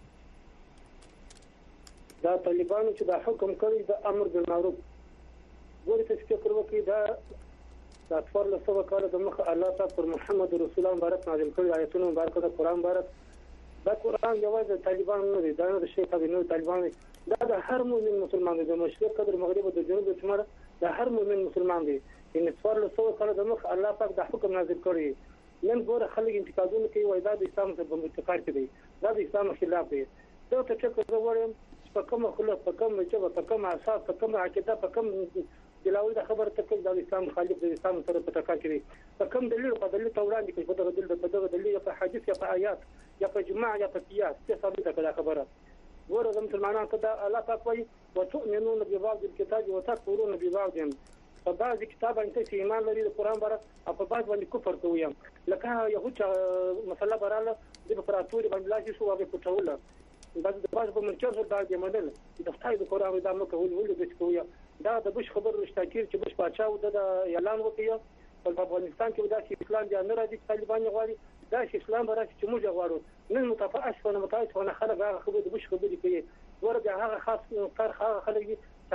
دا طالبانو چې دا حکم کړی د امر بالمعروف ورته فکر وکړي دا اطفال له سبا کال د مخ الله تعالی پر محمد رسول الله مبارک نازل کړی آیتونه مبارک د قران مبارک دا قران یوازې طالبان نه دي دا د شیخ ابن طالبان دا د هر مؤمن مسلمان دی د مشرق قدر مغرب او د جنوب شمال د هر مؤمن مسلمان دی ان اطفال له سبا کال د مخ الله پاک د حکم نازل کړی نن ګوره خلک انتقادونه کوي وای دا د اسلام سره په انتقاد کوي دا د اسلام خلاف دی دا ته چې کوم وړم په کوم خلاف په کوم چې په کوم اساس په کوم عقیده په کوم دلاوی د خبره ته د اسلام خالق د اسلام سره په تکا کې په کوم دلیل په دلیل توړاندې کې په دغه دلیل په دغه دلیل په حدیث یا په آیات یا په جماع یا په قیاس څه ثابت کړه خبره ورته مسلمانان ته الله پاک وایي وتؤمنون ببعض الكتاب وتكفرون ببعض په بعض کتاب باندې چې ایمان لري د قران بار او په بعض باندې کفر کوي لکه يهود مسله براله د امپراتوري باندې لاسي شو هغه پټوله بعض د بعض په منکر سره د منل د خدای د قران د امر کول ولې د کوي دا د بش خبر رښتاکیر چې بش پاچاو د اعلان وکړي په افغانستان کې د اسلام د نه راځي طالبان غواړي دا اسلام راځي چې موږ غواړو نن متفاعل متعايش خلک هغه خبر د بش خبرې کوي ورته هغه خاص کار خلک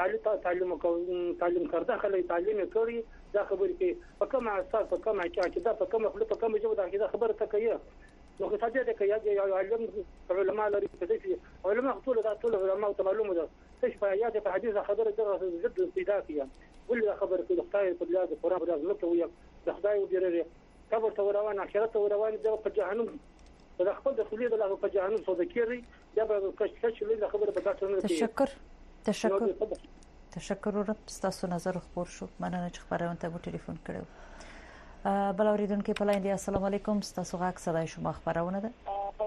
تعلیم کرده خلک تعلیم کوي دا خبرې کوي په کومه اساس په کومه عقیده په کومه خپل په کومه جو دا خبره ته کوي نو که څه دې کوي یا علم علماء لري په دې علماء ټول علماء ته معلومه ده چې په آیات په حدیث خبره ده ضد استدافيه ولې خبره کوي خدای په لاره قرآن راز نو کوي د خدای وبېره قبر ته روان اخرت ته روان د په جهنم د خپل د خلید الله په جهنم سودا کیږي دا به کښ لږ خبره په تاسو نه تشکر تشکر ورته تاسو نظر خبر شو مننه چې خبرونه ته مو ټلیفون کړو. بل اوریدونکو په لاین دی. السلام علیکم تاسو غاک صداي شما خبرونه ده.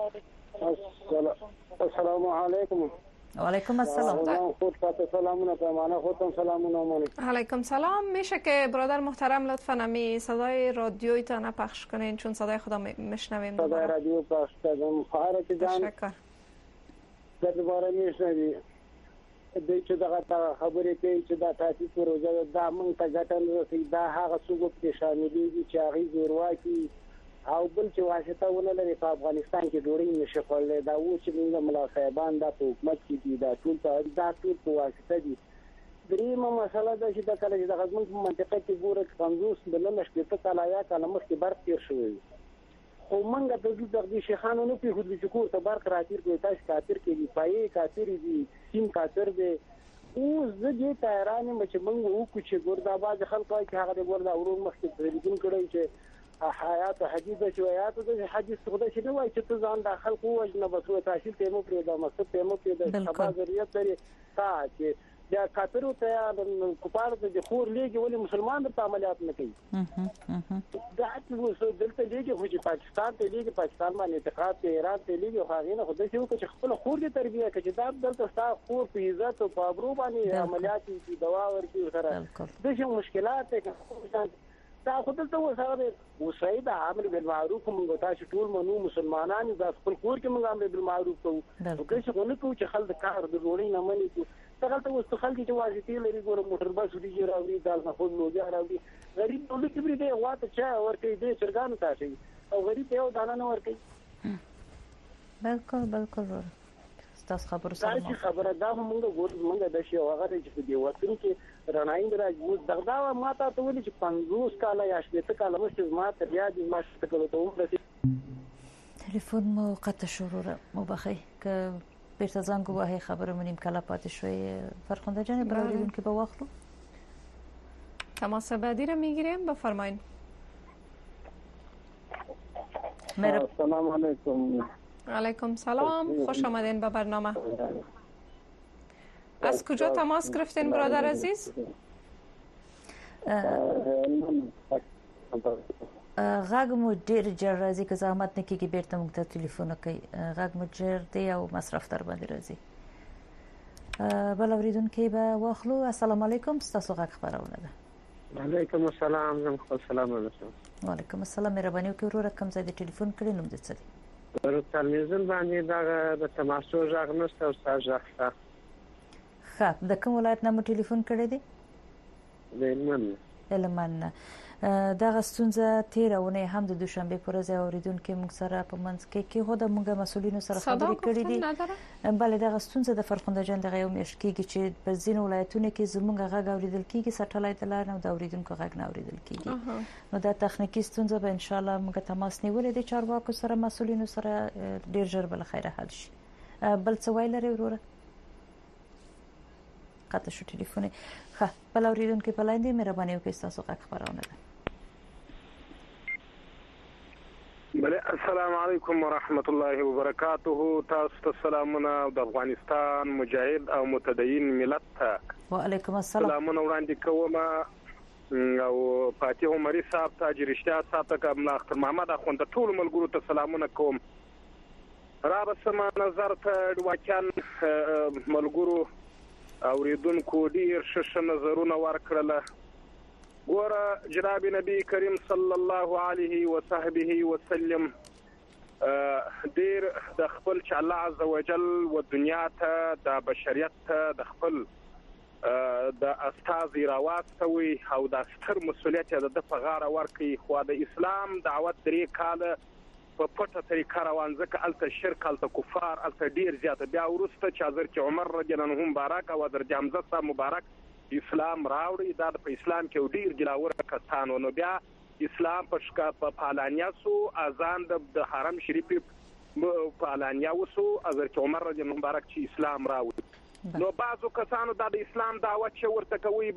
السلام علیکم. و علیکم السلام. سلامونه پیمانه خودتون سلامونه. علیکم سلام. میشه که برادر محترم لطفاً امی صدای رادیویتان پخش کنین چون صدای خدا میشنویم. صدای رادیو پخش کردم. خواهرت جان. تشکر. درباره میشنوی. دوی چې دغه خبرې کوي چې دا تاسیس پروژه دا مونږ ته ګټه نه رسوي، دا هغه څوک چې شاملېږي چې هغې زورواکي او بل چې واسطه ونه لري په افغانستان کې ډوډۍ نشي خوړلی. دا اوس چې موږ ملا صاحبان دا په حکومت کې دي دا ټول په واسطه دي. دریمه مسله ده چې دا کله چې دغه زموږ په منطقه کې ګوره 50 شپېته کاله یا کاله مخکې برق تېر شوی خو موږ د دغه شیخانو نه پرېښودلو چې کور ته برق راتېر کړو. تاسو کافر کړي پایې کافر دي سیم کافر دی. اوس زه دې ته حیران یم چې موږ وکړو چې ګور دا بعضې خلک وایي چې هغه د ګور دا ورور مخکې تلویزیون کړی چې حیات حدیثه چې حیات د حدیث خدای چې نه وایي چې ته ځان د خلکو ووژنه بس تحصیل ته یې مو پرېږده مقصد ته یې مو پرېږده سبا ضرورت لري تا چې بیا کافرو ته کفار د خور لیږي ولې مسلمان درته عملیات نه کوي. دا دلته لیږي خو چې پاکستان ته لیږي پاکستان باندې اعتقاد ته ایران ته لیږي خو هغې نه خو داسې وکړه چې خپله خور دې تربیه کړي چې دا دلته ستا خور په عزت او په ابرو باندې عملیات وکړي دوا ورکړي سره داسې مشکلات دی. دا خو دلته اوس هغه اوسئ د امر بالمعروف موږ تاسو ټول منو مسلمانان د خپل کور کې موږ امر بالمعروف کوو او که څه نه کوو چې خلک کار د ډوړې نه مني کوي. دغلته اوس خلک چې واسطې لري ګوره موټر بس ډي راوړي دال نه خو لوګیا راوړي غریب ټول کې بری دی واته چا ورکې دې چرګانو تاسو او غریب یو دانه نه ورکې. بالکل تاسو خبره دا موږ ګورو د شی هغه چې دی وطن کې رڼايند راځي دغه ما ته ولې چې 50 کاله یا 70 کاله مخکې ما ته بیا د ما څه کولو ته ومرسي. تلیفون مو قطع شروع مو بخی که بیرته زنګ وهي خبره مونږ کله پاتې شوي. فرخنده جان برادرون که به واخلو تماس بعدی رو میگیریم بفرمایید. السلام علیکم. علیکم سلام. خوش آمدین به برنامه. از کجا تماس گرفتین برادر عزیز؟ غږ مو ډیر ژر راځي که زحمت نه کیږي بیرته موږ ته ټلیفون کوي. غږ مو ژر دی او مصرف تر باندې راځي. بل اوریدونکو به واخلو. السلام علیکم تاسو غږ خبرونه ده. وعلیکم السلام. زم خو سلام علیکم. وعلیکم السلام. مهرباني وکړئ ورو رقم ځای د ټلیفون کړئ نوم دې څه دی؟ پر تلویزیون باندې دا د تماسو ژغ نشته او تاسو ژغ ښه. د کوم ولایت نه مو ټلیفون کړی دی؟ د هلمند. دغه ستونزه تیرونه هم د دوشنبه پر ورځ اوریدونکو موږ سره په منځ کې هو د موږ مسولینو سره خبرې کړې دي. بل دغه ستونزه د فرخنده جان دغه یو میاشت کېږي چې په ځینو ولایتونو کې زموږ غږ اوریدل کېږي سټلایټ لار نه د اوریدونکو غږ نه اوریدل کېږي. نو دا تخنیکی ستونزه به ان شاء الله موږ تماس نیولې دي چارواکو سره مسولینو سره ډیر ژر بل خیره حل شي. بل څه ویل لري وروره؟ قطع شو ټلیفون. ښه بل اوریدونکو په لاندې مهرباني وکړئ تاسو غږ خبرونه ده. السلام علیکم ورحمت الله وبرکاته. تاسو ته سلامونه د افغانستان مجاهد او متدین ملت ته. وعلیکم السلام. سلامونه وړاندې کوم او فاتح عمري صاحب ته جریشتیا صاحب ته ملا اختر محمد اخوند ټول ملګرو ته سلامونه کوم. را بسم نظر ته واقعا ملګرو اوریدونکو ډیر ښه نظرونه ورکړل. ګوره جناب نبی کریم صلی الله علیه وصحبه وسلم ډیر د خپل چې الله عز وجل و دنیا ته د بشریت ته د خپل د استاد راوستوي او د ستر مسولیت د په غاړه ورکړي. خو د اسلام دعوت 3 کاله په پټه طریقه روان ځکه الته شرک الته کفار الته ډیر زیاته. بیا ورسته چې حضرت عمر رضی الله عنه مبارک او حضرت حمزه صاحب مبارک اسلام راوړي. دا په اسلام کې ډیر جلاور کسانو نو بیا اسلام په پالانیا سو اذان د حرم شریف په پالانیا وسو حضرت عمر رضی الله مبارک چې اسلام راوړي. نو بعضو کسانو د اسلام دعوت چې ورته کوي.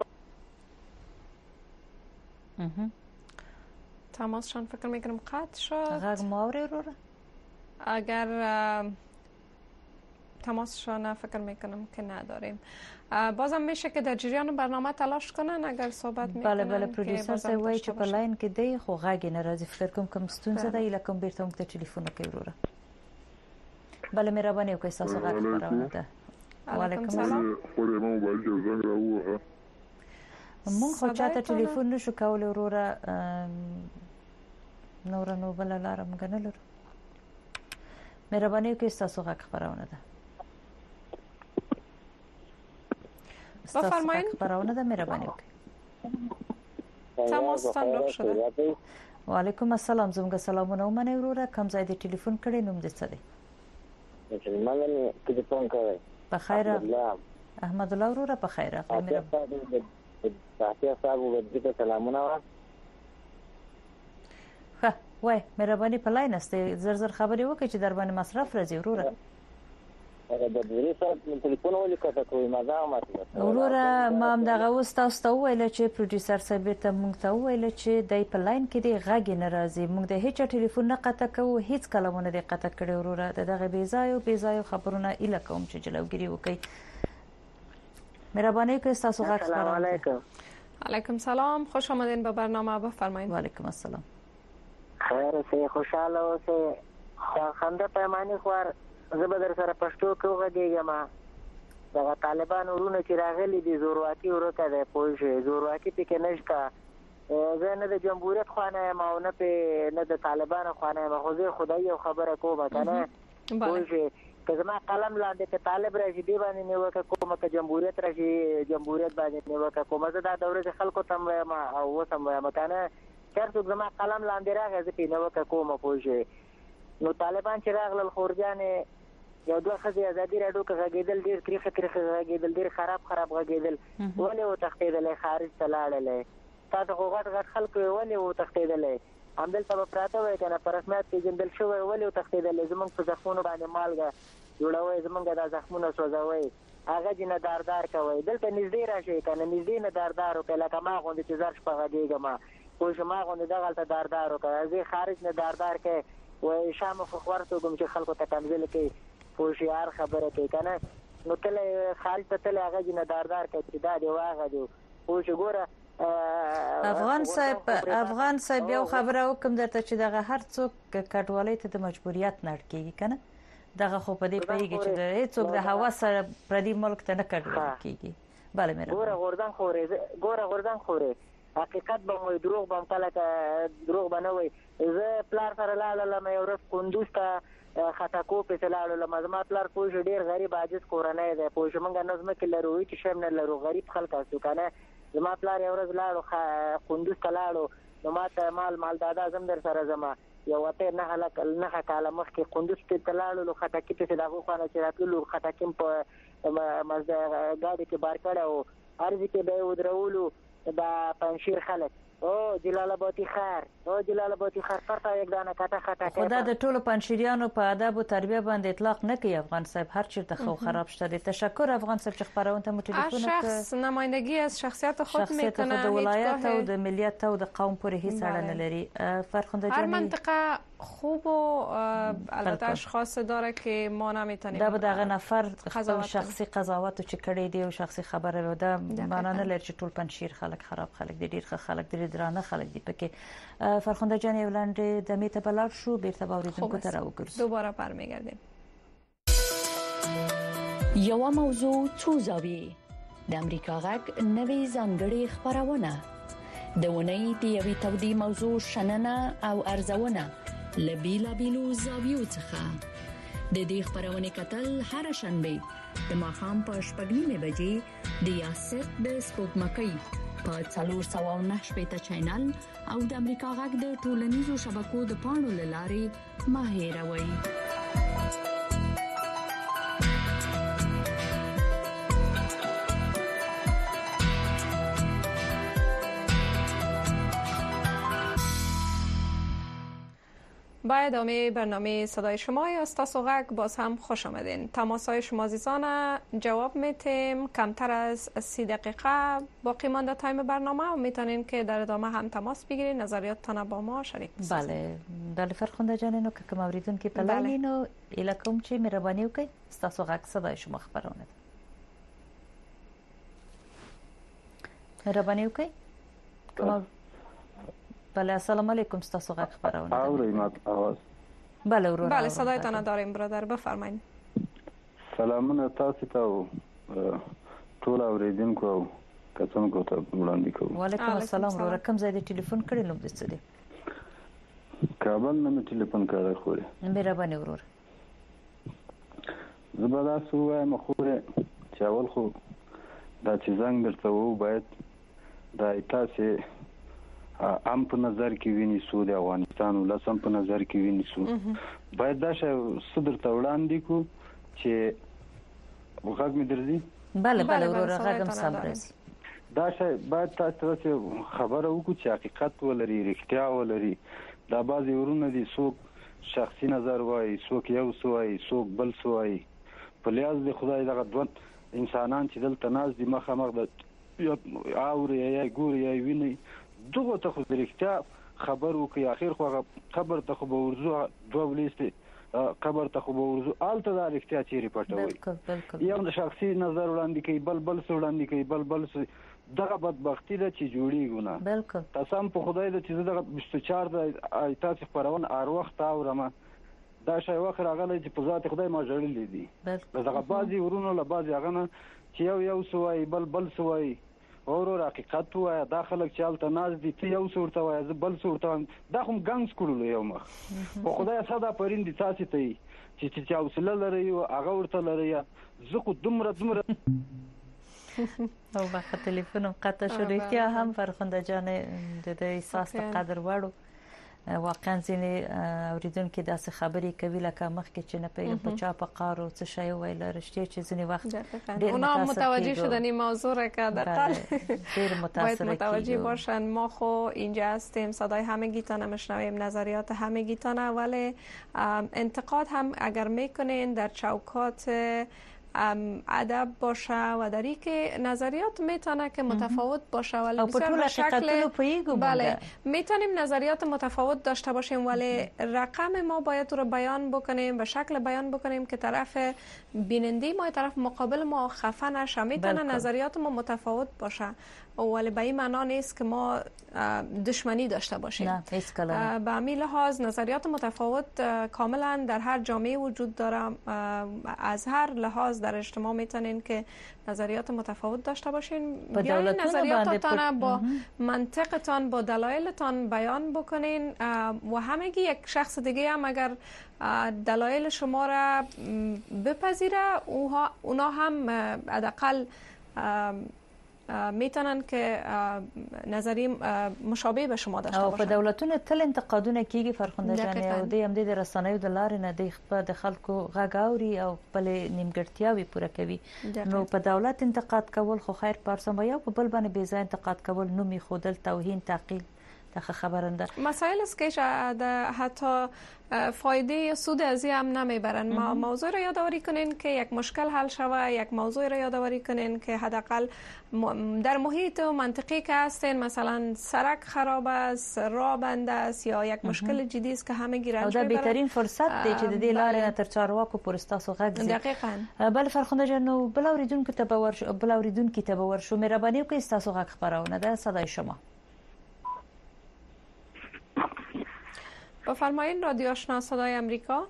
تماسشان فکر میکنم قطع شد. غږ ماوره رو اگر تماسشان فکر میکنم که نداریم. بازم میشه که در جریان برنامه تلاش کنن اگر صحبت میکنن. بله پروډوسر صاحب وایي چې په لاین کې دی خو غږ نه راځي. فکر کوم کوم ستونزه ده لکه بیرته موږ ته ټلیفون کوي وروره. بله مهرباني وکړئ تاسو غږ خبرونه ده. وعلیکم السلام. مونږ خو چاته ټلیفون نشو کولای وروره نو بل لاره موږ نه لرو. مهرباني وکړئ تاسو غږ خبرونه ده. بفرمایید. خبرونه ده مهرباني وکړئ. تماستان روک شده. وعلیکم السلام. زموږ سلامونه ومنئ وروره. کوم ځای دی ټلیفون کړی نوم دې څه دی؟ مننه ټلیفون کوي. په خیر احمد الله وروره په خیر. صحافي صاحب ودې سلامونه. ښه وای مهرباني په لاین است زر خبرې وکړي چې در باندې مصرف راځي وروره. د دې صاحب ټلیفون ولیکته کوي مزه ماته وروره ما هم دغه اوس تاسو ته وویل چې پروډوسر صاحب ته مونږ ته وویل چې دای په لاین کې دی غږ نه راځي. مونږ د هیڅ ټلیفون نه قطع کوو هیڅ کلمونه دی قطع کړي وروره. دغه بې ځای خبرونه اله کوم چې جلوګیری وکړي. مهرباني وکړئ تاسو غږ خبرونه. السلام علیکم. علیکم سلام. خوش آمدین به برنامه. بفرمایید. وعلیکم السلام. خیر اوسئ خوشاله اوسئ. خنده پیمانه خور زه به در سره پښتو کې وغږیږم. دغه طالبان ورونه چې راغلي دي زورواکي ورته ده پوه شئ. زورواکي پکې نشته. زه نه د جمهوریت خوانه یم او نه د طالبانو خوانه یم. خو زه خدای یو خبره کوم کنه پوه شئ. که زما قلم لاندې که طالب راشي دی باندې نیوکه کوم که جمهوریت راشي جمهوریت باندې نیوکه کوم. زه دا دوره خلکو ته وایم او اوس هم وایم کنه چېرته زما قلم لاندې راغی زه پرې نیوکه کوم پوه شئ. نو طالبان چې راغلل خورجانې یو دوه ښځې ازادي راډیو کې غږېدل ډېر تریخه غږېدل ډېر خراب غږېدل. ولې وتښتېدلی خارج ته لاړلی؟ تاسو خو غټ خلک ولې وتښتېدلی؟ همدلته به پراته وای که نه په رسمیت پېژندل شوی ولې وتښتېدلی؟ زموږ په زخمونو باندې مالګه جوړوئ زموږ دا زخمونه سوځوئ هغه جې نه داردار کوئ. دلته نږدې راشئ که نه نږدې نه داردار وکړئ لکه ما غوندې چې زر شپه غږېږم پوه شو. ما غوندې دغلته داردار وکړئ. زه خارج نه داردار کوئ وایي شامخ خور توګم چې خلکو ته کنځلې کوي پوه شي هر خبره کوي که نه. نو تله خارج ته تله هغه جې نه داردار کوي چې دا دی واغه دی پوه شو. ګوره افغان صاحب یو خبره وکم درته چې دغه هر څوک کډوالۍ ته د مجبوریت نه اړ کېږي که نه. دغه خو په دې پوهېږي چې هېڅوک د هوا سره پردي ملک ته نه کډوالي کېږي. بله مهرباني. ګوره غورځن خورې حقیقت به وایي دروغ به هم کله دروغ به نه وایي. زه پلار سره لاړلم یو ورځ کندوز ته خټکو پسې لاړلم. زما پلار پوه شو ډېر غریب عاجز کورنی دی پوه شو. موږ نه ځمکې لرو هېڅ شی نه لرو غریب خلک هستو که نه. زما پلار یو ورځ لاړو کندوز ته لاړو نو ما ته مال دادا زم در سره ځمه یو اتې 9 کاله مخکې کندوز ته لاړلو خټکي پسې د هغو خوا نه چې راتللو خټکي م په ګاډي کې بار کړی و عرضې کې به یې ودرولو دا پنشیر خلک او جلال آبادی خیر پرته یک دانه کټه خټه خدا د ټولو پنشیریانو په ادب او تربیه باندې اطلاق نه کوي. افغان صاحب هر چیرته خو خراب شده. تشکر افغان صاحب چې خبرونه ته مو ټلیفون شخص نمایندگی از شخصیت خود میکنه. د ولایت او د ملیت او د قوم پورې هیڅ اړه نه لري. فرخنده جان هر منطقه خوب و البته اشخاص داره که ما نمیتونیم دا به دغه نفر شخصي قضاوت چې کړی دی او شخصي خبره ده معنا نه لري چې ټول پنشیر خلک خراب خلک دي. ډیر خلک دي درانه خلک دي پکې. فرخنده جان یو لاندې د میته بلار شو بیرته باوریدونکو ته راوګرځو. دوباره برمیگردیم. یو موضوع څو زاویې د امریکا غږ نوې ځانګړې خبرونه د ونې د یوې تودې موضوع شننه او ارزونه لبیلا بیلو زاویو څخه د دې خبرونه کتل هر شنبه د ماښام په 8:30 بجې د یاست د سپوږمکۍ په 409 چینل او د امریکا غږ د ټولنیزو شبکو د پاڼو لارې ماهیروي. با ادامه برنامه صدای شما است. تاسو غږ باز هم خوش آمدین. تماسهای شما عزیزان جواب میتیم کمتر از 30 دقیقه باقی مانده تایم برنامه و میتونین که در ادامه هم تماس بگیرین، نظریاتتان با ما شریک بسازین. بله فرخنده جان، نو که موریدون که پلانینو الکم چې مهرباني وکړئ تاسو غږ صدای شما خبرونه مهرباني وکړئ. بله السلام علیکم، تاسو غږ خبرونه اورئ اواز؟ بله ورور. بله صدایتان داریم برادر، بفرمایید. سلامونه تاسو ته ټول اوریدونکو او کتونکو ته وړاندې کوم. وعلیکم السلام ورور. کوم ځای د ټلیفون کړی نو د څه دی؟ کابل نه ټلیفون کړی خو مهرباني ورور. زبدا سوه مخوره چې اول خو دا چې زنګ درته وو باید دا تاسو ام په نظر کې ونیسو، د افغانستان ولسم په نظر کې ونیسو. باید دا شی صدر ته وړاندې کو چې وغږ مې درځي. بله بله ورور غږم سم راځي. دا شی باید تاسو خبره وکړو چې حقیقت ولري، رښتیا ولري. دا بعضی ورونه دي څوک شخصي نظر وایي، څوک یو څه وایي، څوک بل څه وایي. په لیاز د خدای دغه دوه انسانان چې دلته ناز دي مخامخ د اوري یا ګوري یا ویني دغه ته خو رښتیا خبر وکي. اخر خو خبر ته خو به ورزو دوه ولېسته خبر ته خو به ورزو آلته دا رښتیا چیرې پټوي. یو د شخصي نظر وړاندې کوي، بل څه وړاندې کوي، بل څه. دغه بدبختی ده چې جوړیږي نه. بالکل قسم په خدای د چې دغه 24 د تاسو خبرونه ار وخت اورم دا شی وخت راغلی چې په ذات خدای ما جوړلې دي. دغه بعضی ورونو له بعضی هغه چې یو سوای بل سوای اورو حقیقت وای. دا خلک چې الته ناز دي ته یو صورت وای بل صورت دا هم ګنګس کړلو یو مخ. په خدای صدا پرین دي تاسو ته چې اوسله لري او هغه ورته لري. زه خو دومره او وخت ټلیفون قطع شو. رښتیا هم فرخنده جان د دې احساس قدر وړو. واقعا ځینې اوریدونکو داسې خبرې کوي لکه مخکې چې نه پیغام په چا په قارو څه شی ویل رښتیا چې ځینې وخت اونا متوجه شدن این موضوع را که دقیقاً باید متوجه باشن. ما خو اینجا هستیم، صدای همگیتان میشنویم، نظریات همگیتان، ولی انتقاد هم اگر میکنین در چوکات ادب باشه و در این که نظریات میتونه که متفاوت باشه ولی بسیار به شکل بله میتونیم نظریات متفاوت داشته باشیم ولی رقم ما باید رو بیان بکنیم، به شکل بیان بکنیم که طرف بیننده ما طرف مقابل ما خفه نشه. میتونه نظریات ما متفاوت باشه ولی به این معنا نیست که ما دشمنی داشته باشیم. نه هیچ کلا. به همین لحاظ نظریات متفاوت کاملا در هر جامعه وجود داره. از هر لحاظ در اجتماع میتونین که نظریات متفاوت داشته باشین. بیاین نظریاتتان با منطقتان با دلایلتان بیان بکنین و همگی یک شخص دیگه هم اگر دلایل شما را بپذیره اونا هم حداقل میتونن که نظری مشابه به شما داشته باشن. او په دولتونو تل انتقادونه کیږي فرخنده جان او د هم د رسنیو د لارې نه د خلکو غږ اوري او بل نیمګړتیاوي پوره کوي. نو په دولت انتقاد کول خو خیر پارسم یا په بل باندې بې ځای انتقاد کول نو می خودل توهین تعقیل دغه خبرنده مسائل است که حتی فایده یا سود از هم نمیبرن. موضوع را یادآوری کنین که یک مشکل حل شوه، یک موضوع را یادآوری کنین که حداقل در محیط و منطقی که هستین مثلا سرک خراب است، راه بند است یا یک مشکل جدی است که همه گیرنج میبرن. او دا بهترین فرصت دی چې د دې لارې نه تر چارواکو پورې تاسو غږ زی. دقیقاً. بل فرخنده جان بل اوریدونکو ته باور شو مهرباني وکړئ تاسو غږ خبرونه ده صدای شما. بفرمایید رادیو آشنا صدای امریکا.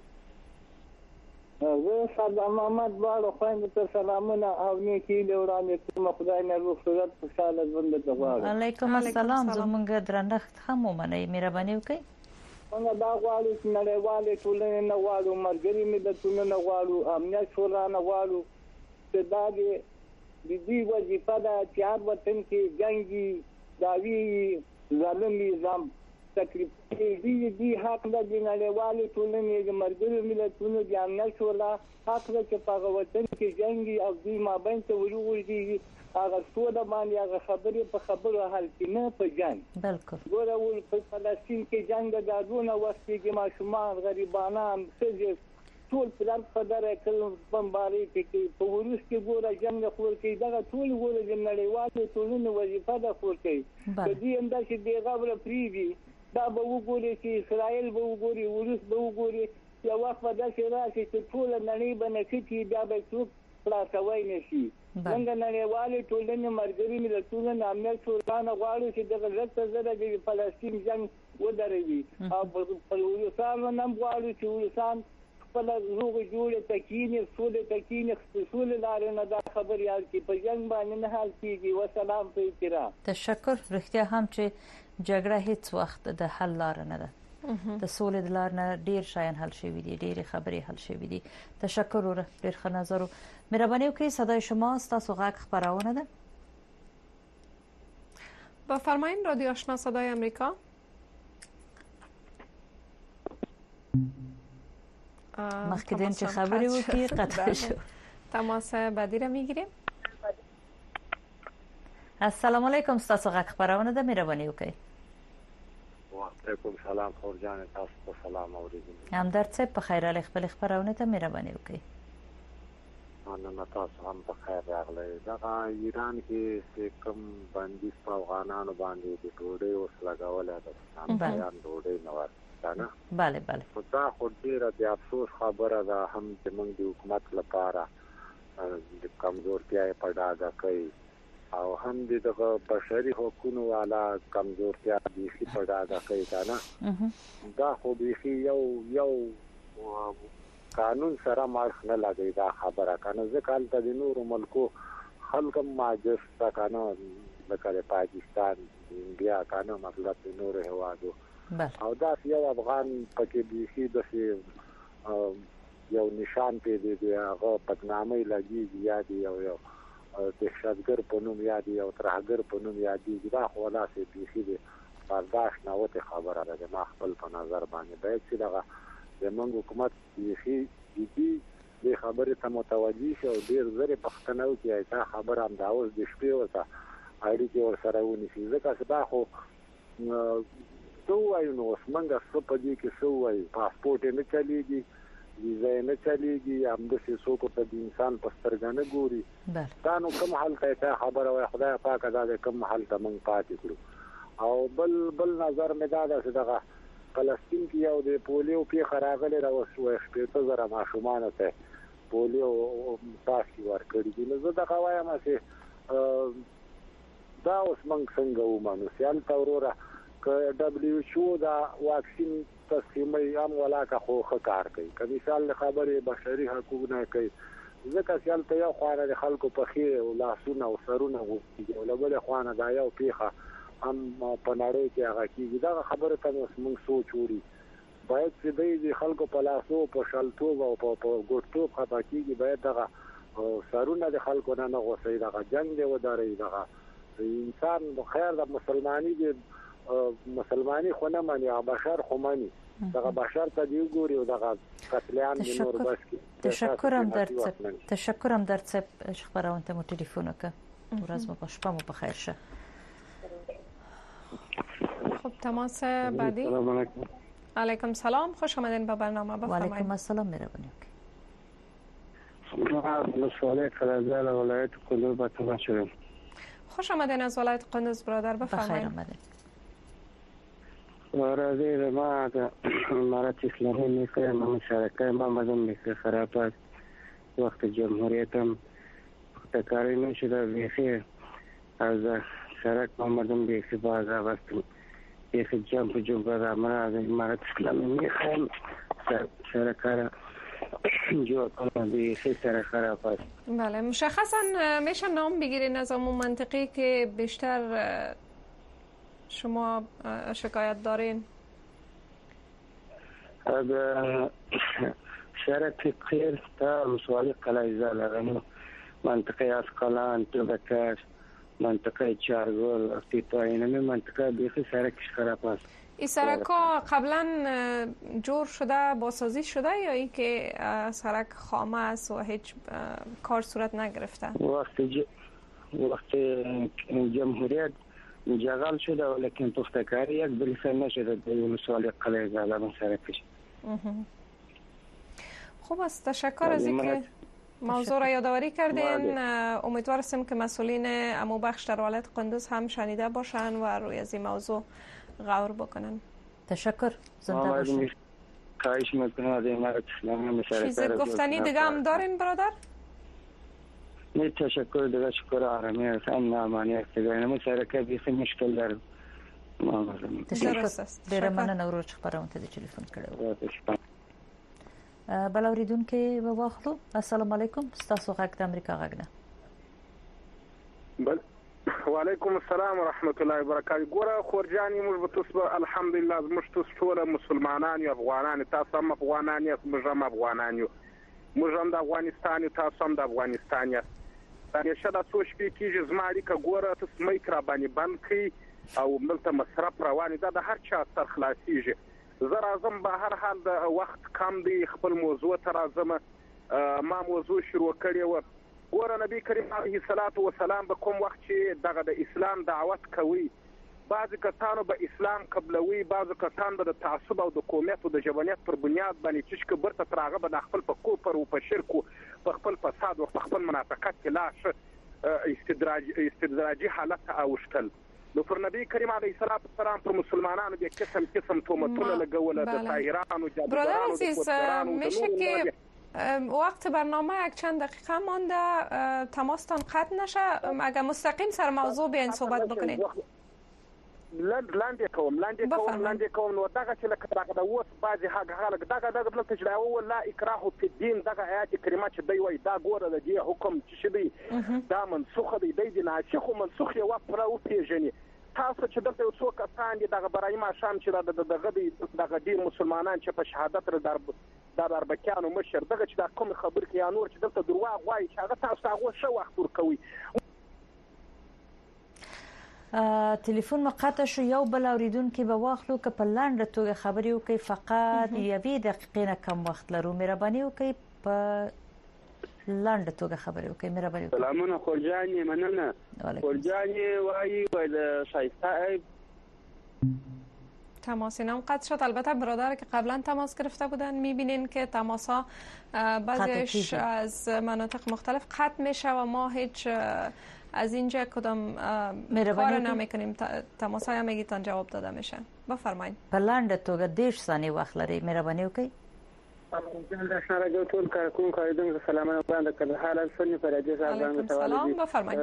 زه سردار محمد باړو خوایم ته سلامونه او نیکی لورانه کوم خدای نه روغ صورت خوشاله ژوند ته غواړم. علیکم السلام زمونږ درنښت هم ومنئ مهرباني وکړئ. موږ دا غواړو چې نړیوالې ټولنې نه غواړو، ملګري ملتونه نه غواړو، امنیت شورا نه غواړو چې دا د دې وظیفه ده چې هر وطن کې جنګي داوی ظالم نظام تکلیف دي حق د نړیوالو ټولنې د مرګرو ملتونو د امنیت شورا حق د چې په وطن کې جنگي او د مابین ته ورغورځي هغه څه د باندې هغه خبرې په خبرو حل کې نه په جنگ بالکل ګوره ول په فلسطین کې جنگ د دادونه وخت کې ماشومان غریبانان څه ټول پلان په دره کې بمباري کې په ورس کې ګوره جنگ خور کې دغه ټول ګوره د نړیوالو ټولنې وظیفه ده خور کې د دې انده چې دی غوړه پریدي دا به وګوري چې اسرائیل به وګوري ورس به وګوري یو وخت به دا چې راشي چې ټول نړۍ باندې چې دا به څوک خلاصوي نشي څنګه نړیوالې ټولنې مرګري ملتونو امنیت شورا غواړي چې دغه لږ زره د فلسطین جنگ ودروي او په ولسان نن غواړي چې ولسان خپل روغ جوړ تکینه سولې تکینه سولې لارې نه دا خبر یاد کی په جنگ باندې نه حل کیږي وسلام په احترام تشکر رښتیا هم چې جګړه هیڅ وخت د حل لار نه ده د سولې د لار نه ډیر شایان حل شوی دي ډیر خبرې حل شوی دي تشکر ور ډیر ښه نظر مهرباني وکړئ صدای شما تاسو غږ خبرونه ده بفرمایید رادیو آشنا صدای آمریکا مخکدین چه خبری وکی قطع شد تماس بعدی را میگیریم السلام علیکم ستاسو غږ خبرونه ده مهرباني وکړئ وعلیکم سلام خور جان تاسو سلام اوریدم همدرد صاحب په خیر علی خپل خبرونه ته مهرباني وکړئ انا تاسو هم په خیر راغلی دا ایران کې کوم بندیز په افغانانو باندې د ډوډۍ اوس لګولې ده بیان ډوډۍ نه ورته بله بله دا خو ډیره د افسوس خبره ده هم چې موږ د حکومت لپاره د کمزورتیا په ډاګه کوي او هم د بشري حقوقو والا کمزورتیا د شي په ډاګه کوي کنه دا خو به یو قانون سره مارخ نه لګي دا خبره کنه ځکه د نورو ملکو خلک ماجس کنه لکه پاکستان انډیا کنه مطلب د نورو هوادو او دا یو افغان پکې بيخي د یو نشان پیدا دی هغه بدنامي لګي یادي یو دهشتګر په نوم یادي او ترهګر په نوم یادي دا خو لا سي بيخي دي برداشت نه وته خبره ده ما خپل په نظر باندې باید چې دغه زمونږ حکومت بيخي دې خبره ته متوجي شي او ډیر زره پښتنو کې دا خبره هم دا اوس د شپې وته اړیکې ور سره ونیسي ځکه چې دا خو تو وایو نو څنګه سپدي کې سو وایي پاسپورت نه چلیږي ویزا نه چلیږي هم د څه کو ته د انسان په سترګانه ګوري دا نو کوم حل ته خبره وای خدای پاک دا کوم حل ته مونږ پاتې کړو او بل نظر مې دا ده چې دغه فلسطین کې یو د پولیو په خراغله راوښوي شپږ زره ماشومان ته پولیو پاسي ورکړي دي نو زه دا وایم چې دا اوس مونږ څنګه ومنو سیال تورورا که دبليو ایچ او دا واکسین تسلیمي هم ولاکه خو کار کوي که مثال خبره بشري حقوق نه کوي ځکه چې ته یو خوانه د خلکو په خیر او لاسونه او سرونه وږي او بل خوانه دا یو پیخه هم په نړۍ کې هغه کیږي دا خبره ته موږ سوچ وړي باید چې د خلکو په لاسو په شلتوب او په ګټوب خطا کیږي باید دغه سرونه د خلکو نه غوسي دغه جنگ دی وداري دغه انسان خیر د مسلمانی خو نه مانی بشر خو مانی دغه بشر ته دی ګوري او دغه قتلیان د نور بس کې تشکرم در څه خبرونه ته مو ټلیفون وکړه ورځ مو په شپه مو په خیر شه خب تماس بعدی سلام علیکم علیکم سلام خوش آمدین به برنامه بفرمایید و علیکم السلام مهربانی مسئله کلازال ولایت قندوز با تماس شدم خوش آمدین از ولایت قندوز برادر بفرمایید بخیر آمدین ورازی ما امارت اسلامی میکنم مشارکه ما مدام میکنه خرابات وقت جمهوریتم تکاری نشده بیخی از شرک ما مدام بیخی بازا وقت بیخی جنب را من از امارت اسلامی میکنم شرکه جو کنم بیخی سر خرابات. بله مشخصا میشه نام بگیرین از اون منطقی که بیشتر شما شکایت دارین؟ از شرک خیر تا مسوالی قلعه زالغنو منطقه اسقلان تبکش منطقه چارگل افتیتاین همه منطقه بیخی سرکش خراب است. این سرک‌ها قبلا جور شده بازسازی شده یا این که سرک خامه است و هیچ کار صورت نگرفته؟ وقت جمهوریت جغل شده ولیکن پختکاری یک بریسه نشده در ولسوالی قلعه زاده سرکش. خوب است، تشکر از اینکه موضوع را یادآوری کردین. امیدوار هستیم که مسئولین امو بخش در ولایت قندوز هم شنیده باشن و روی از این موضوع غور بکنن. تشکر، زنده باشین. خواهش میکنم. چیز گفتنی دیگه هم دارین برادر؟ نه تشکر، دیگه شکر آرامی است. امنی است. دیگه سرکه بیخی مشکل داره. تشکر. ډیره مننه ورو چې خبرونه ته ټلیفون کړو. بل اوریدونکو به واخلو. السلام علیکم، تاسو غږ د امریکا غږ نه. بل وعلیکم السلام ورحمت الله وبرکاته. ګوره خورجانی موږ به تاسو الحمدلله موږ تاسو ټول مسلمانان یو افغانان، تاسو هم افغانان یو، موږ هم افغانان یو، موږ هم د افغانستان، تاسو هم د افغانستان یو. دا نشه د څو شپې کېږي زما اړیکه ګوره تاسو مایک را باندې بند کړئ او دلته مصرف روان دا د هر چا سر خلاصيږي. زه راځم به هر حال د وخت کم دی، خپل موضوع ته راځم. ما موضوع شروع کړې و. ګوره نبی کریم علیه الصلاة والسلام به کوم وخت چې دغه د اسلام دعوت کوي، بعضې کسانو به اسلام قبلوي، بعضو کسان به د تعصب او د قومیت او د ژبنیت پر بنیاد باندې چشکه برته تر هغه به د خپل په کفر او په شرک او په خپل فساد او په خپل منافقت کې لا ښه استدراجي حالت ته اوښتل. نو پر نبی کریم علیه الصلاة والسلام پر مسلمانانو به قسم قسم تهمتونه لګول، د طاهرانو، جادوګرانو، د کوچرانو. میشه که وقت برنامه یک چند دقیقه مانده، تماستان قطع نشه. اگر مستقیم سر موضوع بیاین صحبت بکنید. لاندې کوم نو دغه چې لکه دغه د اوس بعضې خلک دغه دلته چې راوویل لا اکراه فی الدین، دغه آیات کریمه چې دی وایي دا ګوره د دې حکم چې دی دا منسوخه دی، دی د ناسخ او منسوخ یې پوره وپېژني. تاسو چې دلته یو څو کسان دي دغه برایي ماښام چې دغه ډېر مسلمانان چې په شهادت د اربکیانو مشر دغه چې دا کوم خبر کې یا نور چې دلته درواغ وایي چې هغه تاسو هغه ښه وخت ورکوي. تلیفون مقطع شو. یو بل اوریدونکو به واخلو که په لاندې توګه خبرې وکړي، فقط یوې دقیقې نه کم وخت لرو. مهرباني وکړئ په لاندې توګه خبرې وکړئ. مهرباني وکړئ. سلامونه خورجانې، مننه. خورجانې وایي د شایسته تماس اینم قطع شد. البته برادر که قبلا تماس گرفته بودن میبینین که تماس ها بعضیش از مناطق مختلف قطع میشه و ما هیچ از اینجا کدام کار نمیکنیم. تماس های میگیتان جواب داده میشه. بفرمایید. بلند توګه 10 ثانیه وخت لري. مهرباني وکړئ. د شارګو ټول کارکون کاریدونکو سلامونه وړاندې کړل. حال سنی پر دې ځای باندې سلام. بفرمایید.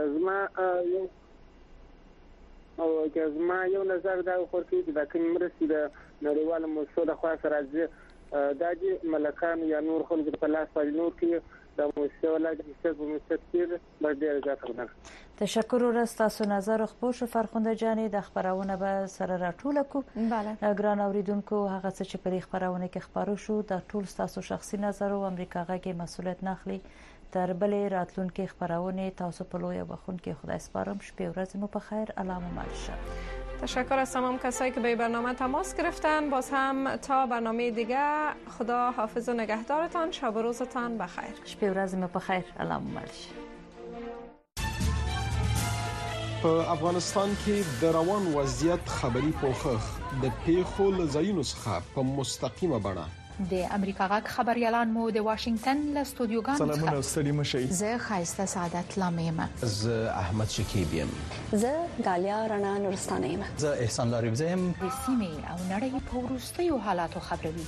زما یو نظر دا ورکړي چې د کوم مرستې د نړیوالو موسسو له خوا سره راځي دا چې ملکان یا نور خلک په لاس باندې نور کې د موسسو ولادت په مستقبل باندې راځي. تشکر ورستاسو نظر خو فرخنده جانی د خبرونه به سره راټول کو. بله. ګران اوریدونکو هغه څه چې په خبرونه کې خبرو شو د ټول تاسو شخصي نظر او امریکا غږی مسؤلیت ناخلي. تر بلې راتلونکي خبرونه تاسو په لوی وبخون کې خدای سپارم. شپه ورځ مو په خیر. علامه مالشه. تشکر از تمام کسایی که به برنامه تماس گرفتن. باز هم تا برنامه دیگه خدا حافظ و نگهدارتان. شب و روزتان بخیر. شپه ورځ مو په خیر. علامه مالشه. په افغانستان کې د روان وضعیت خبري پوښښ د پیښو لزاینو څخه په مستقیمه بڼه د امریکا غږ خبريالان مو د واشنگټن له استودیوګانو سلامونه ستړي مشي. زه خایسته سعادت لامیم. زه احمد شکیب یم. زه غالیا رڼا نورستانه یم. زه احسان لاریب یم. د سیمې او نړۍ په وروستیو حالاتو خبروي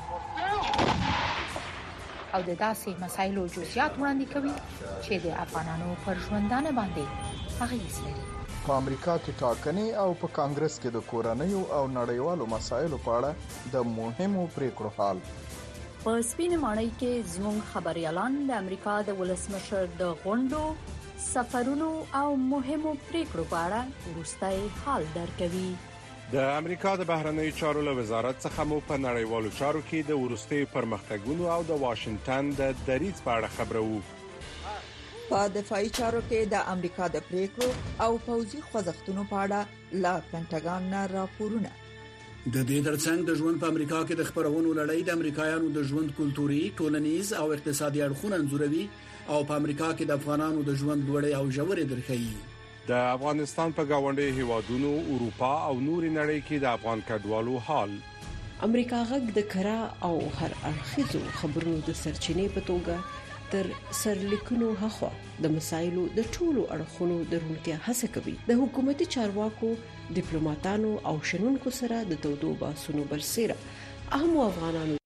او د داسې مسایلو جزئیات وړاندې کوي چې د افغانانو پر ژوندانه باندې اغیز لري. په امریکا کې ټاکنې او په کانګرس کې د کورنیو او نړیوالو مسایلو په اړه د مهمو پریکړو حال. په سپینه ماڼۍ کې زموږ خبريالان د امریکا د ولسمشر د غونډو، سفرونو او مهمو پریکړو په اړه وروستي حال درکوي. د امریکا د بهرنیو چارو له وزارت څخه مو په نړیوالو چارو کې د وروستي پرمختګونو او د واشنگټن د دریځ په اړه خبرو. په دفاعي چارو کې د امریکا د پریکړو او پوځي خوځښتونو په اړه لا پینټاګان نه راپورونه. د دې ترڅنګ د ژوند په امریکا کې د خبرونو لړۍ د امریکایانو د ژوند کلتوري، ټولنیز او اقتصادي اړخونه انځوروي او په امریکا کې د افغانانو د ژوند لوړې او ژورې درخي. د افغانستان په گاونډي هیوادونو، اروپا او نوري نړۍ کې د افغان کډوالو حال. امریکا غږ د کرا او هر اړخیزو خبرونو د سرچینې په توګه تر سرلیکونو هخوا د مسایلو د ټولو اړخونو د روڼتیا هڅه کوي. د حکومتي چارواکو، ډیپلوماټانو او شنونکو سره د تودو بحثونو برسېره اهم افغانانو